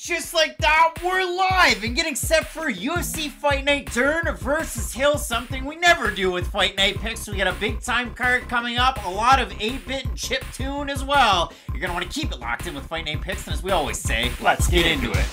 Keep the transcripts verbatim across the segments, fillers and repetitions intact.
Just like that, we're live and getting set for U F C Fight Night Dern versus Hill, something we never do with Fight Night picks. We got a big time card coming up, a lot of eight bit and chip tune as well. You're going to want to keep it locked in with Fight Night picks, and as we always say, let's get into it.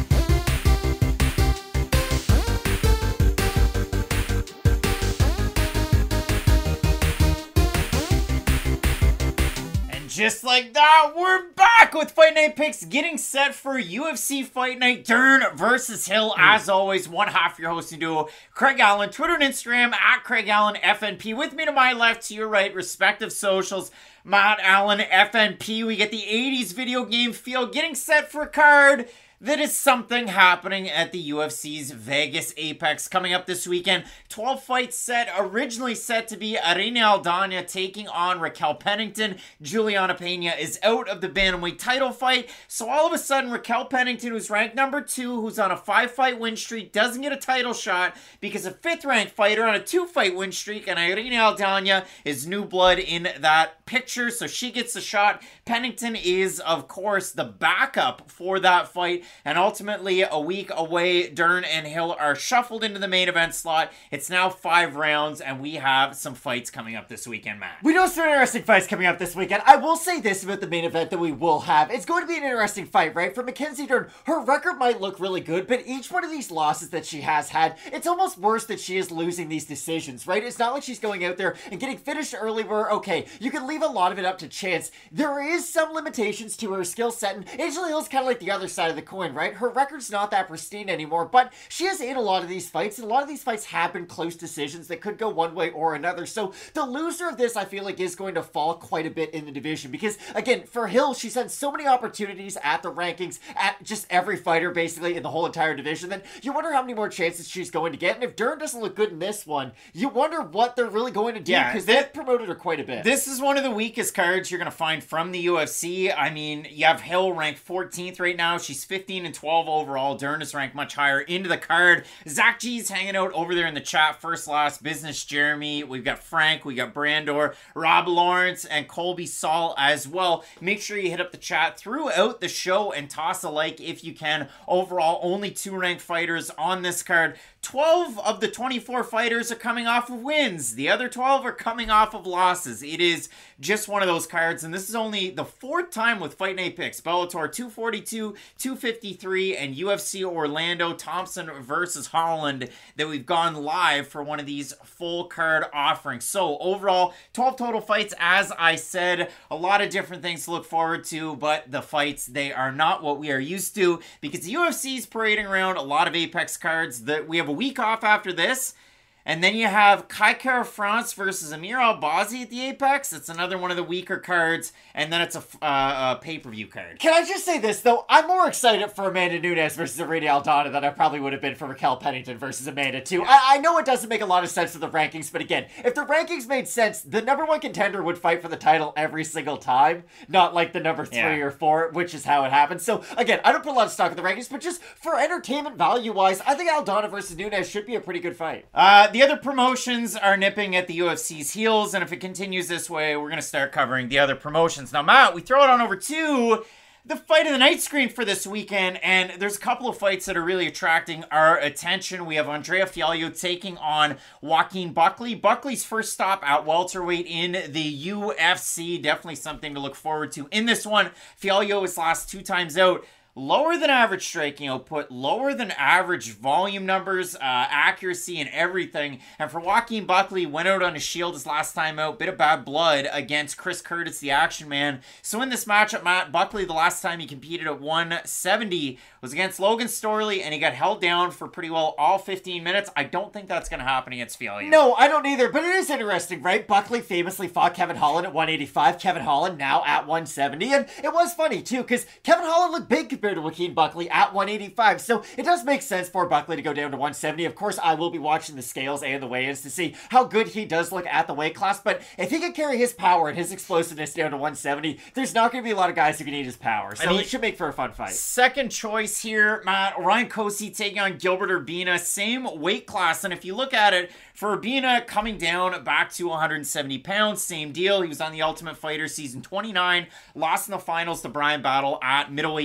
Just like that, we're back with Fight Night Picks, getting set for U F C Fight Night Dern versus Hill. As always, one half your hosting duo, Craig Allen, Twitter and Instagram at Craig Allen F N P. With me to my left, to your right, respective socials, Matt Allen F N P. We get the eighties video game feel, getting set for a card that is something happening at the U F C's Vegas Apex coming up this weekend. twelve fight set, originally set to be Irene Aldana taking on Raquel Pennington. Juliana Pena is out of the bantamweight title fight. So all of a sudden, Raquel Pennington, who's ranked number two, who's on a five fight win streak, doesn't get a title shot because a fifth ranked fighter on a two fight win streak, and Irene Aldana is new blood in that picture, so she gets a shot. Pennington is, of course, the backup for that fight. And ultimately, a week away, Dern and Hill are shuffled into the main event slot. It's now five rounds, and we have some fights coming up this weekend, Matt. We know some interesting fights coming up this weekend. I will say this about the main event that we will have. It's going to be an interesting fight, right? For Mackenzie Dern, her record might look really good, but each one of these losses that she has had, it's almost worse that she is losing these decisions, right? It's not like she's going out there and getting finished early where, okay, you can leave a lot of it up to chance. There is some limitations to her skill set, and Angela Hill's kind of like the other side of the coin, right? Her record's not that pristine anymore, but she is in a lot of these fights, and a lot of these fights have been close decisions that could go one way or another. So the loser of this, I feel like, is going to fall quite a bit in the division because, again, for Hill, she's had so many opportunities at the rankings, at just every fighter, basically, in the whole entire division, that you wonder how many more chances she's going to get. And if Dern doesn't look good in this one, you wonder what they're really going to do because yeah, they've promoted her quite a bit. This is one of the weakest cards you're going to find from the U F C. I mean, you have Hill ranked fourteenth right now. She's fifteen and twelve overall. Dern is ranked much higher into the card. Zach G's hanging out over there in the chat. First, last, Business Jeremy. We've got Frank. We got Brandor, Rob Lawrence, and Colby Saul as well. Make sure you hit up the chat throughout the show and toss a like if you can. Overall, only two ranked fighters on this card. twelve of the twenty-four fighters are coming off of wins. The other twelve are coming off of losses. It is just one of those cards, and this is only the fourth time with Fight Night Picks. Bellator two forty-two, two fifty-three, and U F C Orlando, Thompson versus Holland, that we've gone live for one of these full card offerings. So overall, twelve total fights. As I said, a lot of different things to look forward to, but the fights, they are not what we are used to because the U F C is parading around a lot of Apex cards. That we have a week off after this. And then you have Kai Kara France versus Amir Albazi at the Apex. It's another one of the weaker cards. And then it's a, uh, a pay-per-view card. Can I just say this, though? I'm more excited for Amanda Nunes versus Irene Aldana than I probably would have been for Raquel Pennington versus Amanda, too. I, I know it doesn't make a lot of sense to the rankings, but again, if the rankings made sense, the number one contender would fight for the title every single time, not like the number three yeah. or four, which is how it happens. So, again, I don't put a lot of stock in the rankings, but just for entertainment value-wise, I think Aldana versus Nunes should be a pretty good fight. Uh... The other promotions are nipping at the U F C's heels, and if it continues this way, we're going to start covering the other promotions. Now, Matt, we throw it on over to the fight of the night screen for this weekend, and there's a couple of fights that are really attracting our attention. We have Andrea Fialho taking on Joaquin Buckley. Buckley's first stop at welterweight in the U F C. Definitely something to look forward to in this one. Fialho his last two times out, lower than average striking output, lower than average volume numbers, uh, accuracy, and everything. And for Joaquin Buckley, went out on a shield his last time out. Bit of bad blood against Chris Curtis, the Action Man. So in this matchup, Matt, Buckley, the last time he competed at one seventy, was against Logan Storley, and he got held down for pretty well all fifteen minutes. I don't think that's going to happen against Fialho. No, I don't either, but it is interesting, right? Buckley famously fought Kevin Holland at one eighty-five. Kevin Holland now at one seventy, and it was funny, too, because Kevin Holland looked big compared to Joaquin Buckley at one eighty-five, so it does make sense for Buckley to go down to one seventy. Of course, I will be watching the scales and the weigh-ins to see how good he does look at the weight class, but if he can carry his power and his explosiveness down to one seventy, there's not going to be a lot of guys who can eat his power, so I mean, it should make for a fun fight. Second choice here, Matt, Ryan Cosi taking on Gilbert Urbina, same weight class, and if you look at it, for Urbina coming down back to one hundred seventy pounds, same deal. He was on the Ultimate Fighter season twenty-nine, lost in the finals to Brian Battle at middleweight. He got finished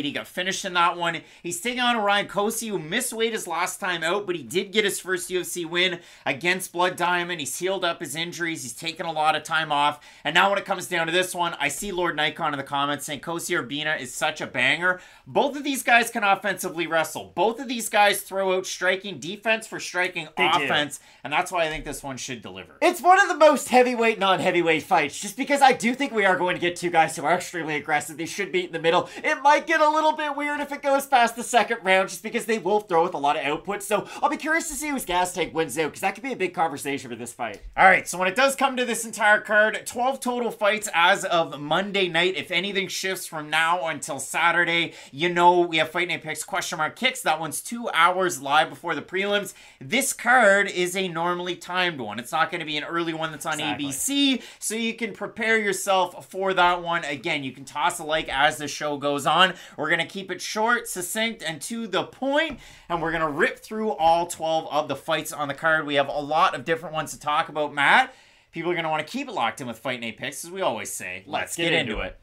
finished in that one. He's taking on Ryan Kosi, who missed weight his last time out, but he did get his first U F C win against Blood Diamond. He's healed up his injuries. He's taken a lot of time off. And now when it comes down to this one, I see Lord Nikon in the comments saying Kosi Urbina is such a banger. Both of these guys can offensively wrestle. Both of these guys throw out striking defense for striking they offense. Do. And that's why I think this one should deliver. It's one of the most heavyweight, non-heavyweight fights, just because I do think we are going to get two guys who are extremely aggressive. They should be in the middle. It might get a little bit weird if it goes past the second round, just because they will throw with a lot of output. So I'll be curious to see whose gas tank wins out, because that could be a big conversation for this fight. All right, so when it does come to this entire card, twelve total fights as of Monday night. If anything shifts from now until Saturday, you know we have Fight Night Picks question mark kicks. That one's two hours live before the prelims. This card is a normally timed one. It's not going to be an early one that's on exactly. A B C, so you can prepare yourself for that one. Again, you can toss a like as the show goes on. We're going to keep it short, succinct, and to the point, and we're going to rip through all twelve of the fights on the card. We have a lot of different ones to talk about, Matt. People are going to want to keep it locked in with Fight Night Picks, as we always say. Let's, Let's get, get into, into it. it.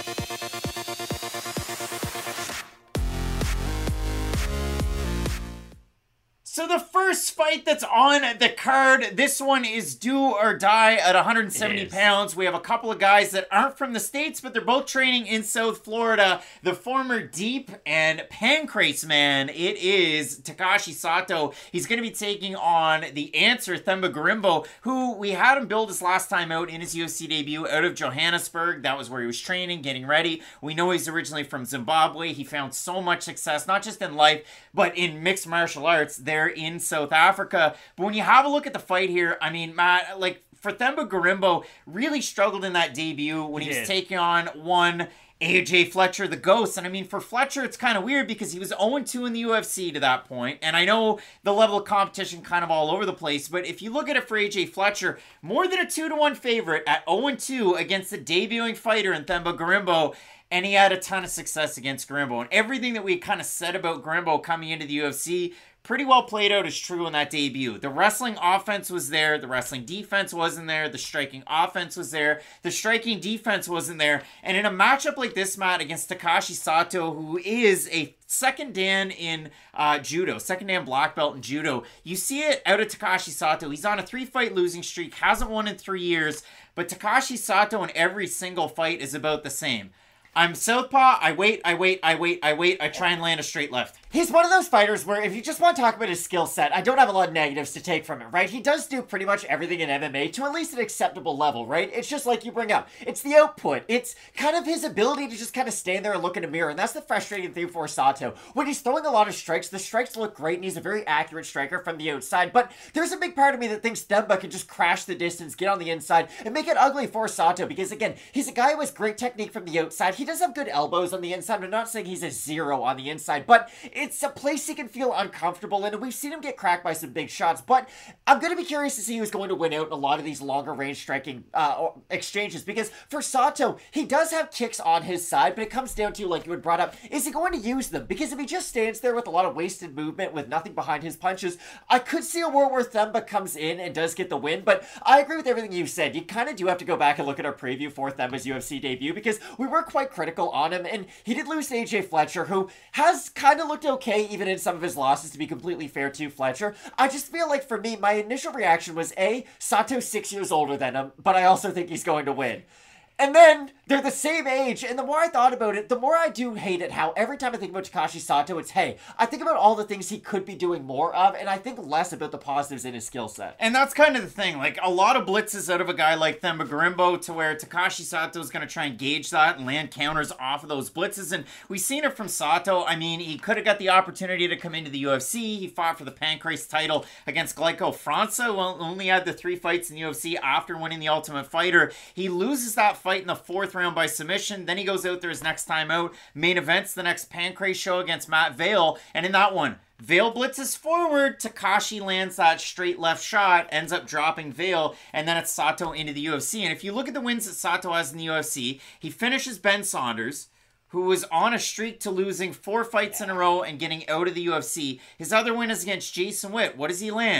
So the first fight that's on the card, this one is do or die at one hundred seventy pounds. We have a couple of guys that aren't from the States, but they're both training in South Florida. The former Deep and Pancrase man, it is Takashi Sato. He's going to be taking on the answer, Themba Gorimbo, who we had him build his last time out in his U F C debut out of Johannesburg. That was where he was training, getting ready. We know he's originally from Zimbabwe. He found so much success, not just in life, but in mixed martial arts there in South Africa. But when you have a look at the fight here, I mean, Matt, like, for Themba Gorimbo, really struggled in that debut when he, he was taking on one A J Fletcher, the Ghost. And I mean, for Fletcher, it's kind of weird because he was oh and two in the U F C to that point. And I know the level of competition kind of all over the place, but if you look at it for A J Fletcher, more than a two to one favorite at oh and two against the debuting fighter in Themba Gorimbo. And he had a ton of success against Gorimbo. And everything that we kind of said about Gorimbo coming into the U F C pretty well played out as true in that debut. The wrestling offense was there. The wrestling defense wasn't there. The striking offense was there. The striking defense wasn't there. And in a matchup like this, Matt, against Takashi Sato, who is a second dan in uh, judo, second dan black belt in judo, you see it out of Takashi Sato. He's on a three-fight losing streak, hasn't won in three years, but Takashi Sato in every single fight is about the same. I'm southpaw, I wait, I wait, I wait, I wait, I try and land a straight left. He's one of those fighters where if you just want to talk about his skill set, I don't have a lot of negatives to take from it, right? He does do pretty much everything in M M A to at least an acceptable level, right? It's just like you bring up. It's the output. It's kind of his ability to just kind of stand there and look in a mirror, and that's the frustrating thing for Sato. When he's throwing a lot of strikes, the strikes look great, and he's a very accurate striker from the outside, but there's a big part of me that thinks Themba can just crash the distance, get on the inside, and make it ugly for Sato, because again, he's a guy who has great technique from the outside. He does have good elbows on the inside. I'm not saying he's a zero on the inside, but it's a place he can feel uncomfortable in, and we've seen him get cracked by some big shots, but I'm going to be curious to see who's going to win out in a lot of these longer range striking uh, exchanges, because for Sato, he does have kicks on his side, but it comes down to, like you had brought up, is he going to use them? Because if he just stands there with a lot of wasted movement with nothing behind his punches, I could see a world where Themba comes in and does get the win, but I agree with everything you said. You kind of do have to go back and look at our preview for Themba's U F C debut, because we were quite critical on him, and he did lose to A J Fletcher, who has kind of looked okay even in some of his losses, to be completely fair to Fletcher. I just feel like, for me, my initial reaction was, A, Sato's six years older than him, but I also think he's going to win. And then, they're the same age, and the more I thought about it, the more I do hate it how every time I think about Takashi Sato, it's, hey, I think about all the things he could be doing more of, and I think less about the positives in his skill set. And that's kind of the thing, like, a lot of blitzes out of a guy like Themba Gorimbo, to where Takashi Sato is going to try and gauge that and land counters off of those blitzes, and we've seen it from Sato. I mean, he could have got the opportunity to come into the U F C. He fought for the Pancrase title against Glyco França, who only had the three fights in the U F C after winning the Ultimate Fighter. He loses that fight in the fourth round by submission. Then he goes out there his next time out. Main events the next Pancrase show against Matt Vale. And in that one, Vale blitzes forward. Takashi lands that straight left shot, ends up dropping Vale, and then it's Sato into the U F C. And if you look at the wins that Sato has in the U F C, he finishes Ben Saunders, who was on a streak to losing four fights in a row and getting out of the U F C. His other win is against Jason Witt. What does he land?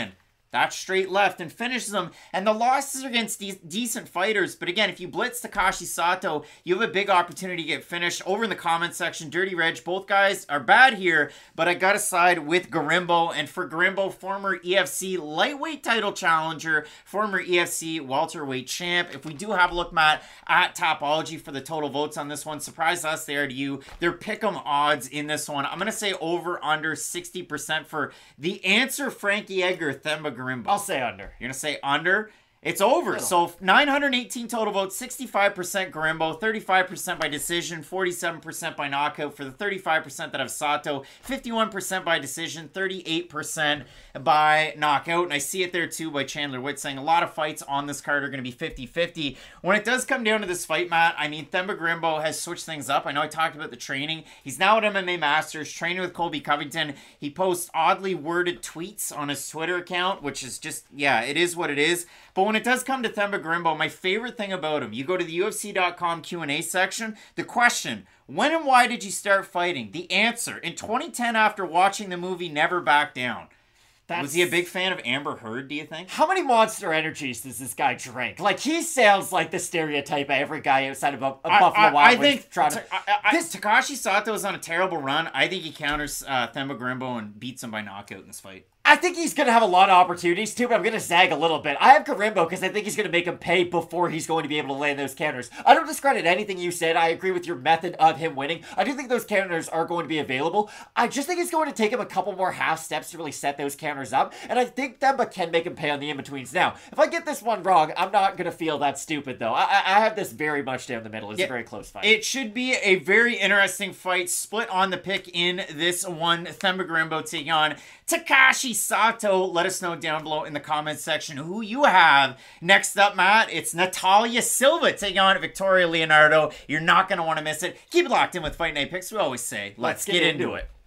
that straight left and finishes them. And the losses are against de- decent fighters. But again, if you blitz Takashi Sato, you have a big opportunity to get finished. Over in the comment section, Dirty Reg, both guys are bad here, but I got to side with Gorimbo. And for Gorimbo, former E F C lightweight title challenger, former E F C welterweight champ. If we do have a look, Matt, at Tapology for the total votes on this one, surprise us there to you. They're pick'em odds in this one. I'm going to say over under sixty percent for the answer, Frankie Edgar, Themba Gorimbo. I'll say under. You're going to say under? It's over. Little. So nine hundred eighteen total votes, sixty-five percent Gorimbo, thirty-five percent by decision, forty-seven percent by knockout for the thirty-five percent that have Sato, fifty-one percent by decision, thirty-eight percent by knockout. And I see it there too by Chandler Witt saying a lot of fights on this card are going to be fifty fifty. When it does come down to this fight, Matt, I mean, Themba Gorimbo has switched things up. I know I talked about the training. He's now at M M A Masters, training with Colby Covington. He posts oddly worded tweets on his Twitter account, which is just, yeah, it is what it is. But when it does come to Themba Gorimbo, my favorite thing about him, you go to the U F C dot com Q and A section, the question, when and why did you start fighting? The answer, in twenty ten after watching the movie Never Back Down. That's... Was he a big fan of Amber Heard, do you think? How many Monster Energies does this guy drink? Like, he sounds like the stereotype of every guy outside of a, a I, Buffalo I, Wild I Wings. think Trying to, to... I, I, this... Takashi Sato is on a terrible run. I think he counters uh, Themba Gorimbo and beats him by knockout in this fight. I think he's going to have a lot of opportunities too, but I'm going to zag a little bit. I have Gorimbo because I think he's going to make him pay before he's going to be able to land those counters. I don't discredit anything you said. I agree with your method of him winning. I do think those counters are going to be available. I just think it's going to take him a couple more half steps to really set those counters up, and I think Themba can make him pay on the in-betweens. Now, if I get this one wrong, I'm not going to feel that stupid, though. I, I have this very much down the middle. It's yeah, a very close fight. It should be a very interesting fight. Split on the pick in this one. Themba Gorimbo taking on Takashi Sato. Let us know down below in the comments section who you have. Next up, Matt, it's Natalia Silva taking on Victoria Leonardo. You're not going to want to miss it. Keep it locked in with Fight Night Picks. We always say, let's, let's get, get into, into it.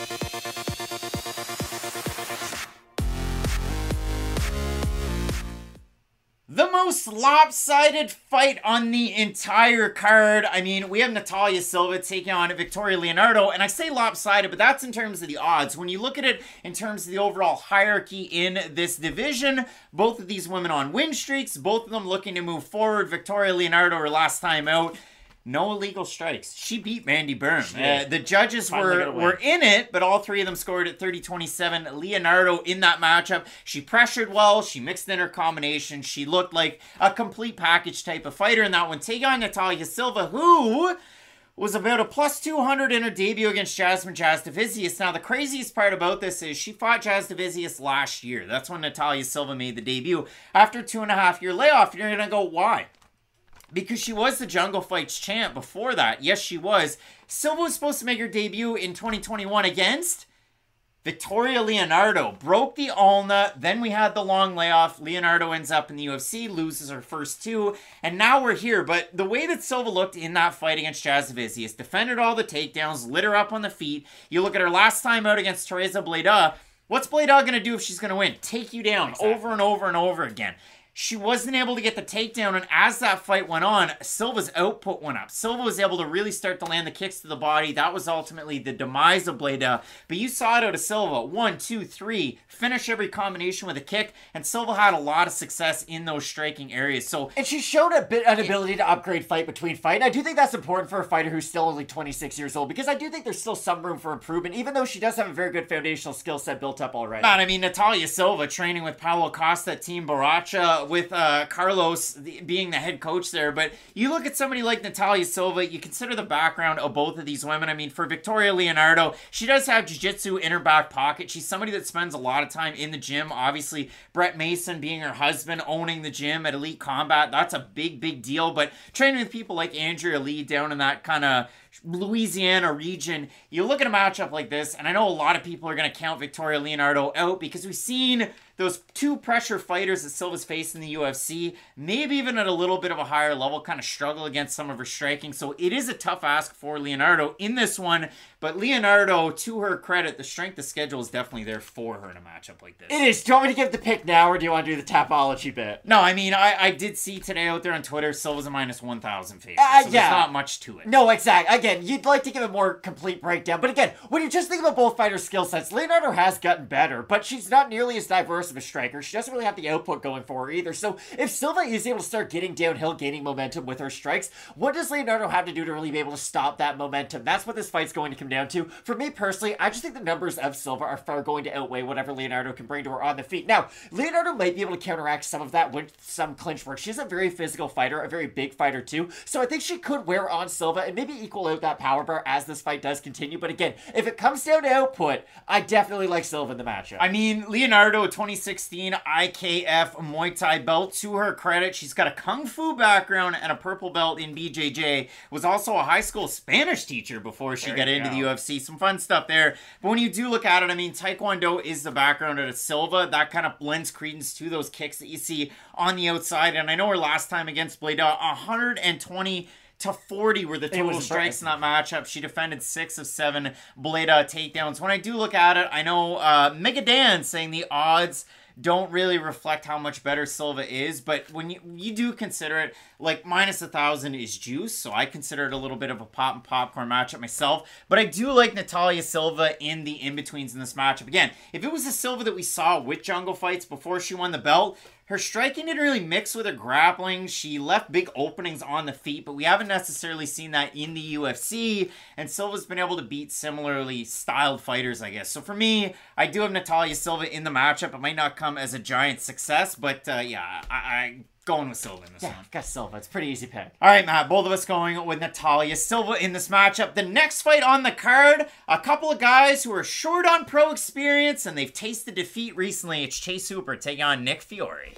it. The most lopsided fight on the entire card. I mean, we have Natalia Silva taking on Victoria Leonardo, and I say lopsided, but that's in terms of the odds. When you look at it in terms of the overall hierarchy in this division, both of these women on win streaks, both of them looking to move forward. Victoria Leonardo, her last time out, no illegal strikes. She beat Mandy Byrne. Uh, the judges were, were in it, but all three of them scored at thirty twenty-seven. Leonardo in that matchup, she pressured well. She mixed in her combination. She looked like a complete package type of fighter in that one. Take on Natalia Silva, who was about a plus two hundred in her debut against Jasmine Jasudavicius. Now, the craziest part about this is she fought Jasudavicius last year. That's when Natalia Silva made the debut. After a two and a half year layoff, you're going to go, why? Because she was the Jungle Fights champ before that. Yes, she was. Silva was supposed to make her debut in twenty twenty-one against Victoria Leonardo. Broke the ulna. Then we had the long layoff. Leonardo ends up in the U F C, loses her first two. And now we're here. But the way that Silva looked in that fight against Jasudavicius, defended all the takedowns, lit her up on the feet. You look at her last time out against Teresa Bleda. What's Bleda going to do if she's going to win? Take you down exactly. over and over and over again. She wasn't able to get the takedown, and as that fight went on, Silva's output went up. Silva was able to really start to land the kicks to the body. That was ultimately the demise of Bleda. But you saw it out of Silva. One, two, three. Finish every combination with a kick, and Silva had a lot of success in those striking areas. So, and she showed a bit an ability it, to upgrade fight between fight. And I do think that's important for a fighter who's still only twenty-six years old, because I do think there's still some room for improvement, even though she does have a very good foundational skill set built up already. Man, I mean, Natalia Silva training with Paulo Costa, Team Baracha, with uh, Carlos the, being the head coach there. But you look at somebody like Natalia Silva, you consider the background of both of these women. I mean, for Victoria Leonardo, she does have jiu-jitsu in her back pocket. She's somebody that spends a lot of time in the gym. Obviously, Brett Mason being her husband, owning the gym at Elite Combat, that's a big, big deal. But training with people like Andrea Lee down in that kind of Louisiana region, you look at a matchup like this, and I know a lot of people are going to count Victoria Leonardo out because we've seen those two pressure fighters that Silva's faced in the U F C, maybe even at a little bit of a higher level, kind of struggle against some of her striking. So it is a tough ask for Leonardo in this one. But Leonardo, to her credit, the strength of schedule is definitely there for her in a matchup like this. It is. Do you want me to give the pick now, or do you want to do the Tapology bit? No, I mean, I, I did see today out there on Twitter, Silva's a minus one thousand favorite, uh, so yeah. there's not much to it. No, exactly. Again, you'd like to give a more complete breakdown, but again, when you just think about both fighters' skill sets, Leonardo has gotten better, but she's not nearly as diverse of a striker. She doesn't really have the output going for her either, so if Silva is able to start getting downhill, gaining momentum with her strikes, what does Leonardo have to do to really be able to stop that momentum? That's what this fight's going to come down to. For me personally, I just think the numbers of Silva are far going to outweigh whatever Leonardo can bring to her on the feet. Now, Leonardo might be able to counteract some of that with some clinch work. She's a very physical fighter, a very big fighter too, so I think she could wear on Silva and maybe equal out that power bar as this fight does continue. But again, if it comes down to output, I definitely like Silva in the matchup. I mean, Leonardo, twenty sixteen I K F Muay Thai belt. To her credit, she's got a Kung Fu background and a purple belt in B J J. Was also a high school Spanish teacher before she There got you into go. the U F C. Some fun stuff there. But when you do look at it, I mean, Taekwondo is the background of Silva. That kind of lends credence to those kicks that you see on the outside. And I know her last time against Bleda, one hundred twenty to forty were the total was strikes in that matchup. She defended six of seven Bleda takedowns. When I do look at it, I know uh, Mega Dan saying the odds don't really reflect how much better Silva is, but when you you do consider it, like, minus a thousand is juice, so I consider it a little bit of a pop and popcorn matchup myself. But I do like Natalia Silva in the in-betweens in this matchup. Again, if it was the Silva that we saw with Jungle Fights before she won the belt, her striking didn't really mix with her grappling. She left big openings on the feet, but we haven't necessarily seen that in the U F C, and Silva's been able to beat similarly styled fighters, I guess. So for me, I do have Natalia Silva in the matchup. It might not come as a giant success, but uh, yeah, I, I going with Silva in this Yeah, one. got Silva. It's a pretty easy pick. All right, Matt, both of us going with Natalia Silva in this matchup. The next fight on the card, a couple of guys who are short on pro experience, and they've tasted defeat recently. It's Chase Hooper taking on Nick Fiore.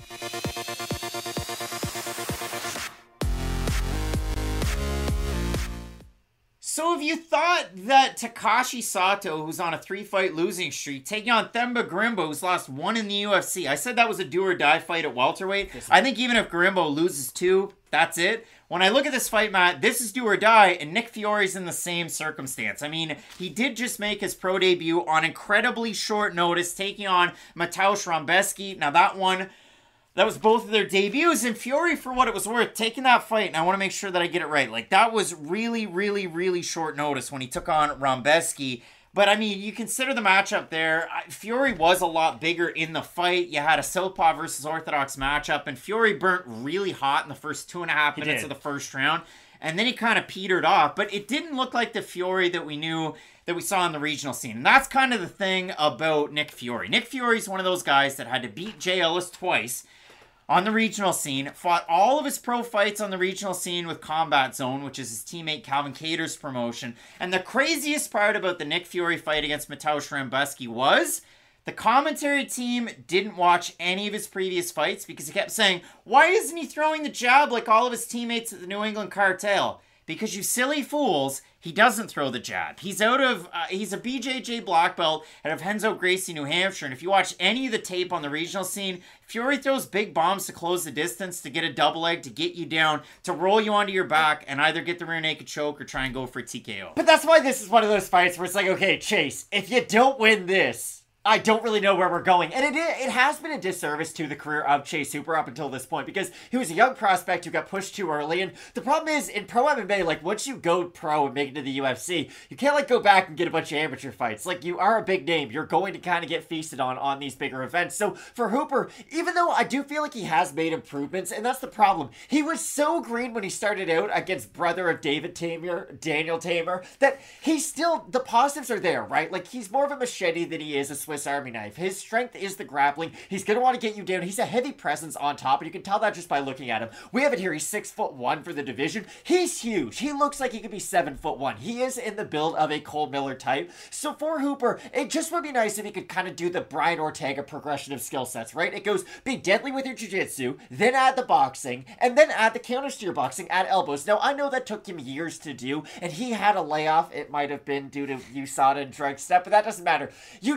So if you thought that Takashi Sato, who's on a three-fight losing streak, taking on Themba Gorimbo, who's lost one in the U F C, I said that was a do-or-die fight at welterweight. I think even if Gorimbo loses two, that's it. When I look at this fight, Matt, this is do or die, and Nick Fiore's in the same circumstance. I mean, he did just make his pro debut on incredibly short notice, taking on Mateusz Rambeski. Now that one, that was both of their debuts, and Fiore, for what it was worth, taking that fight, and I want to make sure that I get it right. Like, that was really, really, really short notice when he took on Rambeski. But, I mean, you consider the matchup there. Fiore was a lot bigger in the fight. You had a Southpaw versus Orthodox matchup, and Fiore burnt really hot in the first two and a half He minutes did. of the first round. And then he kind of petered off. But it didn't look like the Fiore that we knew, that we saw in the regional scene. And that's kind of the thing about Nick Fiore. Nick Fiore's one of those guys that had to beat Jay Ellis twice on the regional scene, fought all of his pro fights on the regional scene with Combat Zone, which is his teammate Calvin Cater's promotion. And the craziest part about the Nick Fiore fight against Mateusz Rambeski was the commentary team didn't watch any of his previous fights because he kept saying, why isn't he throwing the jab like all of his teammates at the New England Cartel? Because you silly fools, he doesn't throw the jab. He's out of, uh, he's a B J J black belt out of Henzo Gracie, New Hampshire. And if you watch any of the tape on the regional scene, Fiore throws big bombs to close the distance, to get a double leg, to get you down, to roll you onto your back, and either get the rear naked choke or try and go for a T K O. But that's why this is one of those fights where it's like, okay, Chase, if you don't win this, I don't really know where we're going. And it it has been a disservice to the career of Chase Hooper up until this point because he was a young prospect who got pushed too early. And the problem is, in pro M M A, like, once you go pro and make it to the U F C, you can't, like, go back and get a bunch of amateur fights. Like, you are a big name. You're going to kind of get feasted on on these bigger events. So, for Hooper, even though I do feel like he has made improvements, and that's the problem, he was so green when he started out against brother of David Tamer, Daniel Tamer, that he's still, the positives are there, right? Like, he's more of a machete than he is a Swiss Army knife. His strength is the grappling. He's going to want to get you down. He's a heavy presence on top, and you can tell that just by looking at him. We have it here. He's six foot one for the division. He's huge. He looks like he could be seven foot one. He is in the build of a Cole Miller type. So for Hooper, it just would be nice if he could kind of do the Brian Ortega progression of skill sets, right? It goes be deadly with your jiu-jitsu, then add the boxing, and then add the counters to your boxing, add elbows. Now, I know that took him years to do, and he had a layoff. It might have been due to U S A D A and drug step, but that doesn't matter. You just know that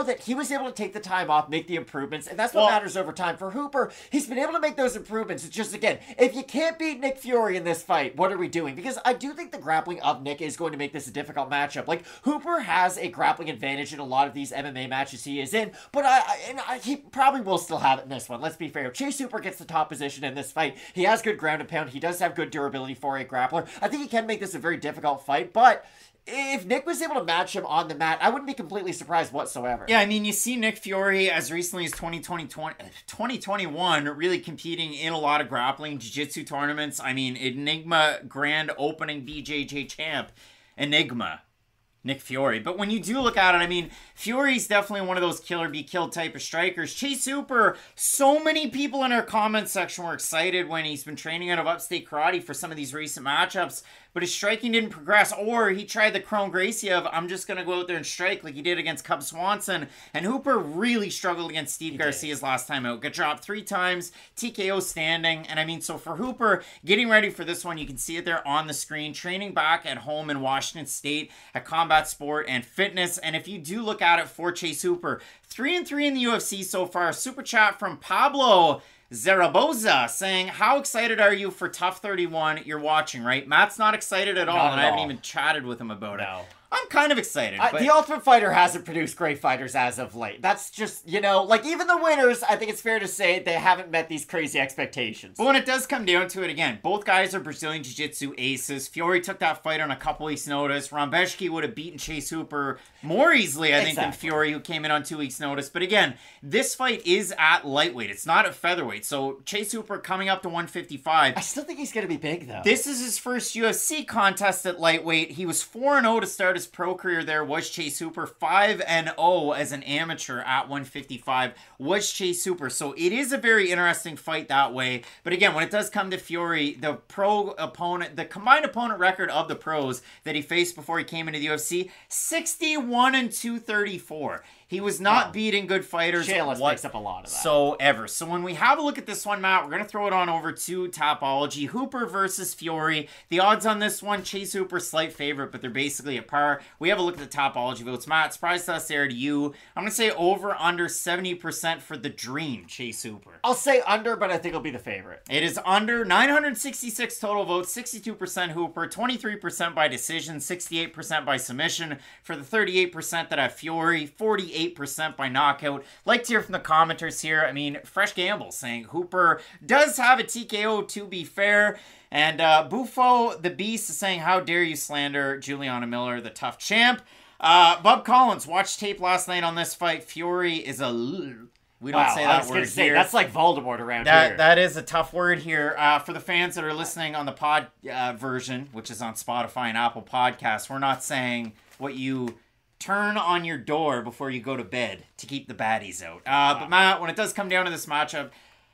that he was able to take the time off, make the improvements, and that's what Well, matters over time. For Hooper, he's been able to make those improvements. It's just, again, if you can't beat Nick Fury in this fight, what are we doing? Because I do think the grappling of Nick is going to make this a difficult matchup. Like, Hooper has a grappling advantage in a lot of these M M A matches he is in, but I, I, and I he probably will still have it in this one. Let's be fair. Chase Hooper gets the top position in this fight. He has good ground and pound. He does have good durability for a grappler. I think he can make this a very difficult fight, but if Nick was able to match him on the mat, I wouldn't be completely surprised whatsoever. Yeah, I mean, you see Nick Fury as recently as twenty twenty, twenty twenty-one really competing in a lot of grappling jiu-jitsu tournaments. I mean, Enigma Grand Opening B J J champ, Enigma, Nick Fury. But when you do look at it, I mean, Fury's definitely one of those kill or be killed type of strikers. Chase Hooper, so many people in our comment section were excited when he's been training out of Upstate Karate for some of these recent matchups, but his striking didn't progress, or he tried the Kron Gracie of, I'm just going to go out there and strike like he did against Cub Swanson, and Hooper really struggled against Steve he Garcia's did. last time out. Got dropped three times, T K O standing, and I mean, so for Hooper, getting ready for this one, you can see it there on the screen, training back at home in Washington State at Combat Sport and Fitness, and if you do look at it for Chase Hooper, three and three in the U F C so far. Super chat from Pablo Zaragoza saying, how excited are you for Tough thirty-one? You're watching, right? Matt's not excited at all, not and at I haven't all. even chatted with him about no. it. I'm kind of excited. Uh, but... The Ultimate Fighter hasn't produced great fighters as of late. That's just, you know, like even the winners, I think it's fair to say they haven't met these crazy expectations. But when it does come down to it, again, both guys are Brazilian Jiu-Jitsu aces. Fury took that fight on a couple weeks' notice. Rambeshki would have beaten Chase Hooper more easily, I think, exactly. than Fury, who came in on two weeks' notice. But again, this fight is at lightweight. It's not at featherweight. So Chase Hooper coming up to one fifty-five. I still think he's going to be big, though. This is his first U F C contest at lightweight. He was four and oh to start his pro career there. Was Chase Hooper. five and oh as an amateur at one fifty-five was Chase Hooper. So it is a very interesting fight that way. But again, when it does come to Fury, the pro opponent, the combined opponent record of the pros that he faced before he came into the U F C, sixty-one and two thirty-four. He was not wow. beating good fighters Shayless makes up a lot of that. So ever. So when we have a look at this one, Matt, we're going to throw it on over to Tapology. Hooper versus Fury. The odds on this one, Chase Hooper, slight favorite, but they're basically at par. We have a look at the Tapology votes. Matt, surprise to us there to you. I'm going to say over under seventy percent for the Dream, Chase Hooper. I'll say under, but I think it'll be the favorite. It is under. nine hundred sixty-six total votes, sixty-two percent Hooper, twenty-three percent by decision, sixty-eight percent by submission. For the thirty-eight percent that have Fury, forty-eight percent by knockout. Like to hear from the commenters here. I mean, Fresh Gamble saying Hooper does have a T K O, to be fair. And uh, Buffo the Beast is saying, how dare you slander Juliana Miller, the tough champ. Uh, Bob Collins watched tape last night on this fight. Fury is a... We don't wow, say I that was word gonna say, here. That's like Voldemort around that, here. That is a tough word here. Uh, for the fans that are listening on the pod uh, version, which is on Spotify and Apple Podcasts, we're not saying what you turn on your door before you go to bed to keep the baddies out. Uh, wow. But Matt, when it does come down to this matchup,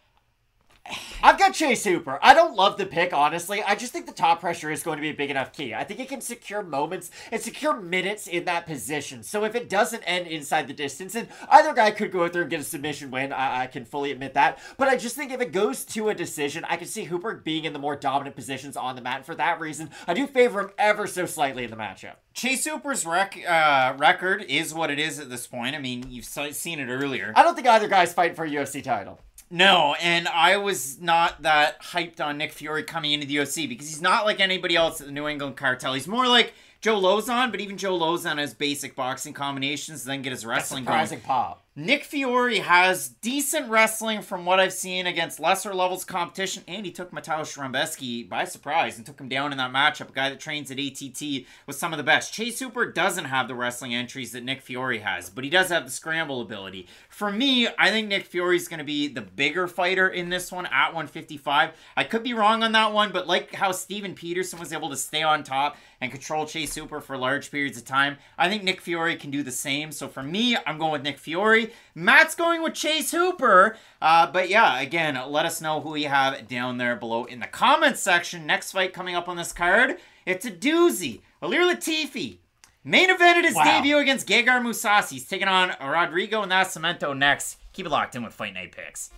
I've got Chase Hooper. I don't love the pick, honestly. I just think the top pressure is going to be a big enough key. I think it can secure moments and secure minutes in that position. So if it doesn't end inside the distance, and either guy could go out there and get a submission win, I, I can fully admit that. But I just think if it goes to a decision, I can see Hooper being in the more dominant positions on the mat. And for that reason, I do favor him ever so slightly in the matchup. Chase Hooper's rec- uh, record is what it is at this point. I mean, you've seen it earlier. I don't think either guy's fighting for a U F C title. No, and I was not that hyped on Nick Fury coming into the U F C because he's not like anybody else at the New England Cartel. He's more like Joe Lozon, but even Joe Lozon has basic boxing combinations, then get his wrestling going. Surprising pop. Nick Fury has decent wrestling from what I've seen against lesser levels competition, and he took Mateusz Rambesky by surprise and took him down in that matchup, a guy that trains at A T T with some of the best. Chase Hooper doesn't have the wrestling entries that Nick Fury has, but he does have the scramble ability. For me, I think Nick Fury's going to be the bigger fighter in this one at one fifty-five. I could be wrong on that one, but like how Steven Peterson was able to stay on top and control Chase Hooper for large periods of time, I think Nick Fury can do the same. So for me, I'm going with Nick Fury. Matt's going with Chase Hooper. Uh, but yeah, again, let us know who you have down there below in the comments section. Next fight coming up on this card, it's a doozy. Ilir Latifi main evented his wow. debut against Gegard Mousasi. He's taking on Rodrigo Nascimento next. Keep it locked in with Fight Night Picks.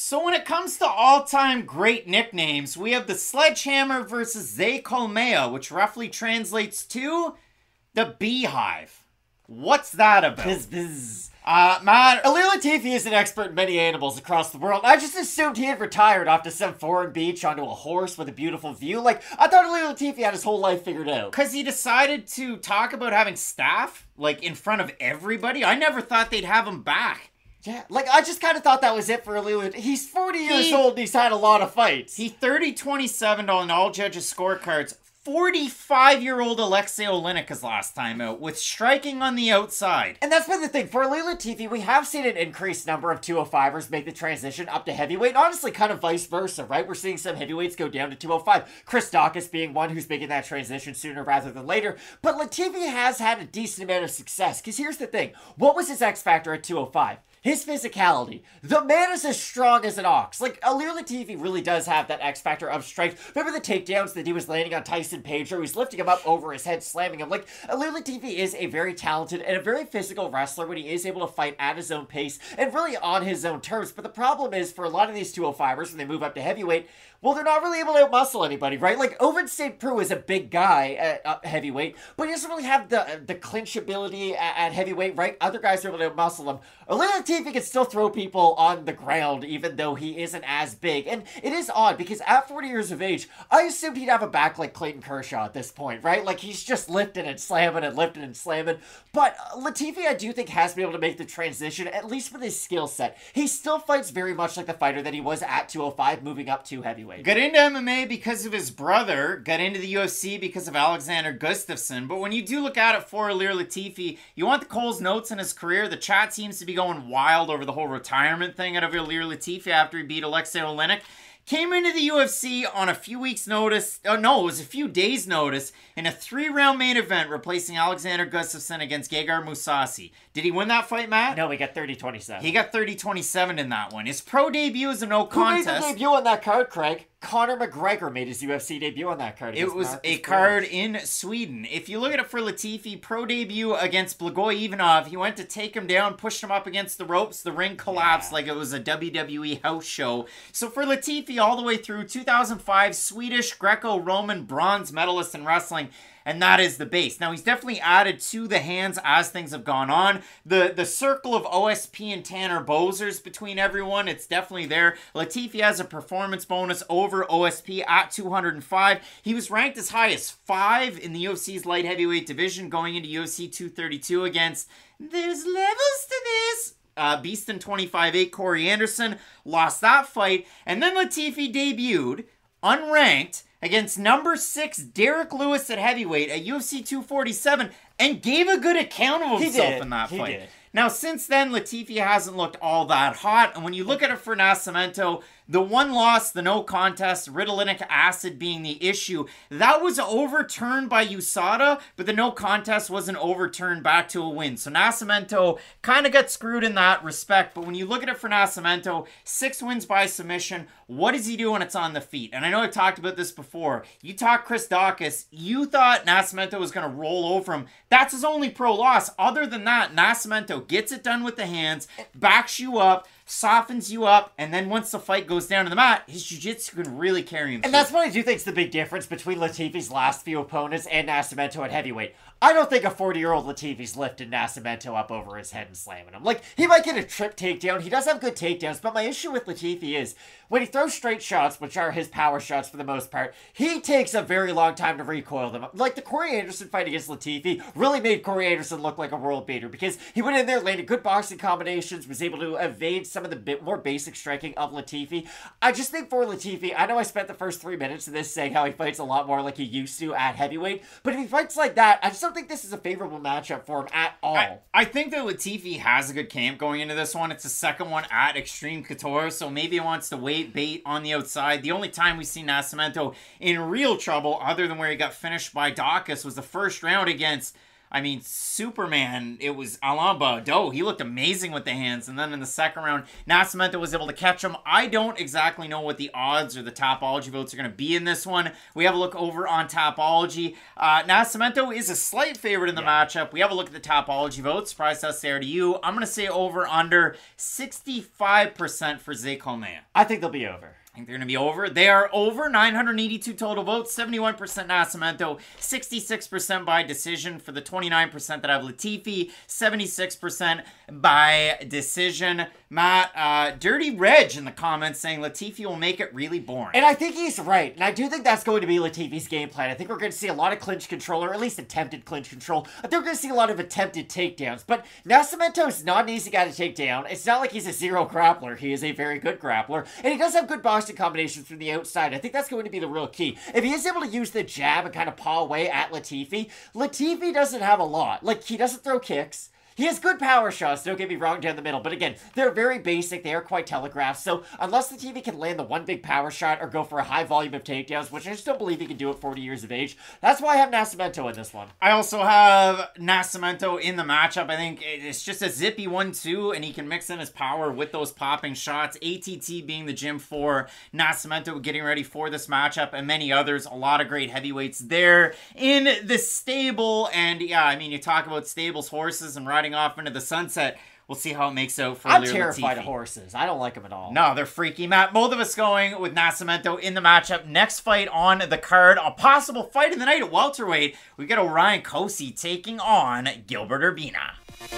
So when it comes to all-time great nicknames, we have the Sledgehammer versus Zay Colmea, which roughly translates to the Beehive. What's that about? Biz, biz. Uh, Matt... Ilir Latifi is an expert in many animals across the world. I just assumed he had retired off to some foreign beach onto a horse with a beautiful view. Like, I thought Ilir Latifi had his whole life figured out. Because he decided to talk about having staff, like, in front of everybody. I never thought they'd have him back. Yeah, like, I just kind of thought that was it for Ilir. He's forty years He- old and he's had a lot of fights. He thirty twenty-seven on all judges' scorecards. forty-five-year-old Alexei Oleinik is last time out, with striking on the outside. And that's been the thing. For Ilir Latifi, we have seen an increased number of two oh fivers make the transition up to heavyweight. Honestly, kind of vice versa, right? We're seeing some heavyweights go down to two oh five. Chris Daukaus being one who's making that transition sooner rather than later. But Latifi has had a decent amount of success. Because here's the thing. What was his X factor at two oh five? His physicality. The man is as strong as an ox. Like, Ilir Latifi really does have that X factor of strength. Remember the takedowns that he was landing on Tyson Pedro? He's lifting him up over his head, slamming him. Like, Ilir Latifi is a very talented and a very physical wrestler when he is able to fight at his own pace and really on his own terms. But the problem is, for a lot of these two oh fivers, when they move up to heavyweight, well, they're not really able to outmuscle anybody, right? Like, Ovince Saint Preux is a big guy at uh, heavyweight, but he doesn't really have the the clinch ability at, at heavyweight, right? Other guys are able to outmuscle him. Ilir Latifi can still throw people on the ground, even though he isn't as big. And it is odd, because at forty years of age, I assumed he'd have a back like Clayton Kershaw at this point, right? Like, he's just lifting and slamming and lifting and slamming. But uh, Latifi, I do think, has been able to make the transition, at least with his skill set. He still fights very much like the fighter that he was at two oh five, moving up to heavyweight. Got into M M A because of his brother, got into the U F C because of Alexander Gustafsson, but when you do look at it for Ilir Latifi, you want the Cole's notes in his career. The chat seems to be going wild over the whole retirement thing out of Ilir Latifi after he beat Alexei Oleinik. Came into the U F C on a few weeks' notice. Oh, no, it was a few days' notice in a three-round main event replacing Alexander Gustafsson against Gegard Mousasi. Did he win that fight, Matt? No, he got thirty twenty-seven. He got thirty twenty-seven in that one. His pro debut is a no Who made contest. the debut on that card, Craig? Conor McGregor made his U F C debut on that card. It was Marcus a Burns. card in Sweden. If you look at it for Latifi, pro debut against Blagoy Ivanov, he went to take him down, pushed him up against the ropes. The ring collapsed Yeah. like it was a W W E house show. So for Latifi, all the way through two thousand five, Swedish Greco-Roman bronze medalist in wrestling. And that is the base. Now, he's definitely added to the hands as things have gone on. The the circle of O S P and Tanner Bozers between everyone, it's definitely there. Latifi has a performance bonus over O S P at two hundred five. He was ranked as high as five in the U F C's light heavyweight division going into U F C two thirty-two against, there's levels to this, Uh, Beaston twenty-five eight, Corey Anderson, lost that fight. And then Latifi debuted, unranked, against number six Derek Lewis at heavyweight at U F C two forty-seven and gave a good account of He himself did. in that He fight. did. Now, since then, Latifi hasn't looked all that hot. And when you look at it for Nascimento, the one loss, the no contest, Ritalinic acid being the issue, that was overturned by U S A D A, but the no contest wasn't overturned back to a win. So Nascimento kind of got screwed in that respect. But when you look at it for Nascimento, six wins by submission. What does he do when it's on the feet? And I know I talked about this before. You talk Chris Daukaus, you thought Nascimento was going to roll over him. That's his only pro loss. Other than that, Nascimento gets it done with the hands, backs you up, softens you up, and then once the fight goes down to the mat, his jiu-jitsu can really carry him And through. that's what I do think is the big difference between Latifi's last few opponents and Nascimento at heavyweight. I don't think a forty-year-old Latifi's lifting Nascimento up over his head and slamming him. Like, he might get a trip takedown. He does have good takedowns, but my issue with Latifi is when he throws straight shots, which are his power shots for the most part, he takes a very long time to recoil them. Like, the Corey Anderson fight against Latifi really made Corey Anderson look like a world beater because he went in there, landed good boxing combinations, was able to evade some of the bit more basic striking of Latifi. I just think for Latifi, I know I spent the first three minutes of this saying how he fights a lot more like he used to at heavyweight, but if he fights like that, I just don't think this is a favorable matchup for him at all. I, I think that Latifi has a good camp going into this one. It's the second one at Extreme Couture, so maybe he wants to wait bait on the outside. The only time we've seen Nascimento in real trouble, other than where he got finished by Daukaus, was the first round against I mean, Superman, it was Alain Baudot. He looked amazing with the hands. And then in the second round, Nascimento was able to catch him. I don't exactly know what the odds or the Tapology votes are going to be in this one. We have a look over on Tapology. Uh, Nascimento is a slight favorite in the yeah. matchup. We have a look at the Tapology votes. Surprise us there to you. I'm going to say over under sixty-five percent for Zé Colmea. I think they'll be over. I think they're going to be over. They are over. nine hundred eighty-two total votes. seventy-one percent Nascimento. sixty-six percent by decision for the twenty-nine percent that have Latifi. seventy-six percent by decision. Matt, uh, Dirty Reg in the comments saying Latifi will make it really boring. And I think he's right. And I do think that's going to be Latifi's game plan. I think we're going to see a lot of clinch control, or at least attempted clinch control. I think we're going to see a lot of attempted takedowns. But Nascimento is not an easy guy to take down. It's not like he's a zero grappler. He is a very good grappler. And he does have good boxing combinations from the outside. I think that's going to be the real key. If he is able to use the jab and kind of paw away at Latifi, Latifi doesn't have a lot. Like, he doesn't throw kicks. He has good power shots, don't get me wrong, down the middle. But again, they're very basic. They are quite telegraphed. So unless Latifi can land the one big power shot or go for a high volume of takedowns, which I just don't believe he can do at forty years of age, that's why I have Nascimento in this one. I also have Nascimento in the matchup. I think it's just a zippy one two, and he can mix in his power with those popping shots. A T T being the gym for Nascimento, getting ready for this matchup, and many others. A lot of great heavyweights there in the stable. And yeah, I mean, you talk about stables, horses, and riding off into the sunset. We'll see how it makes out for I'm Ilir terrified Latifi. of horses. I don't like them at all. No, they're freaky. Matt, both of us going with Nascimento in the matchup. Next fight on the card, a possible fight of the night at welterweight. We got Orion Cosce taking on Gilbert Urbina.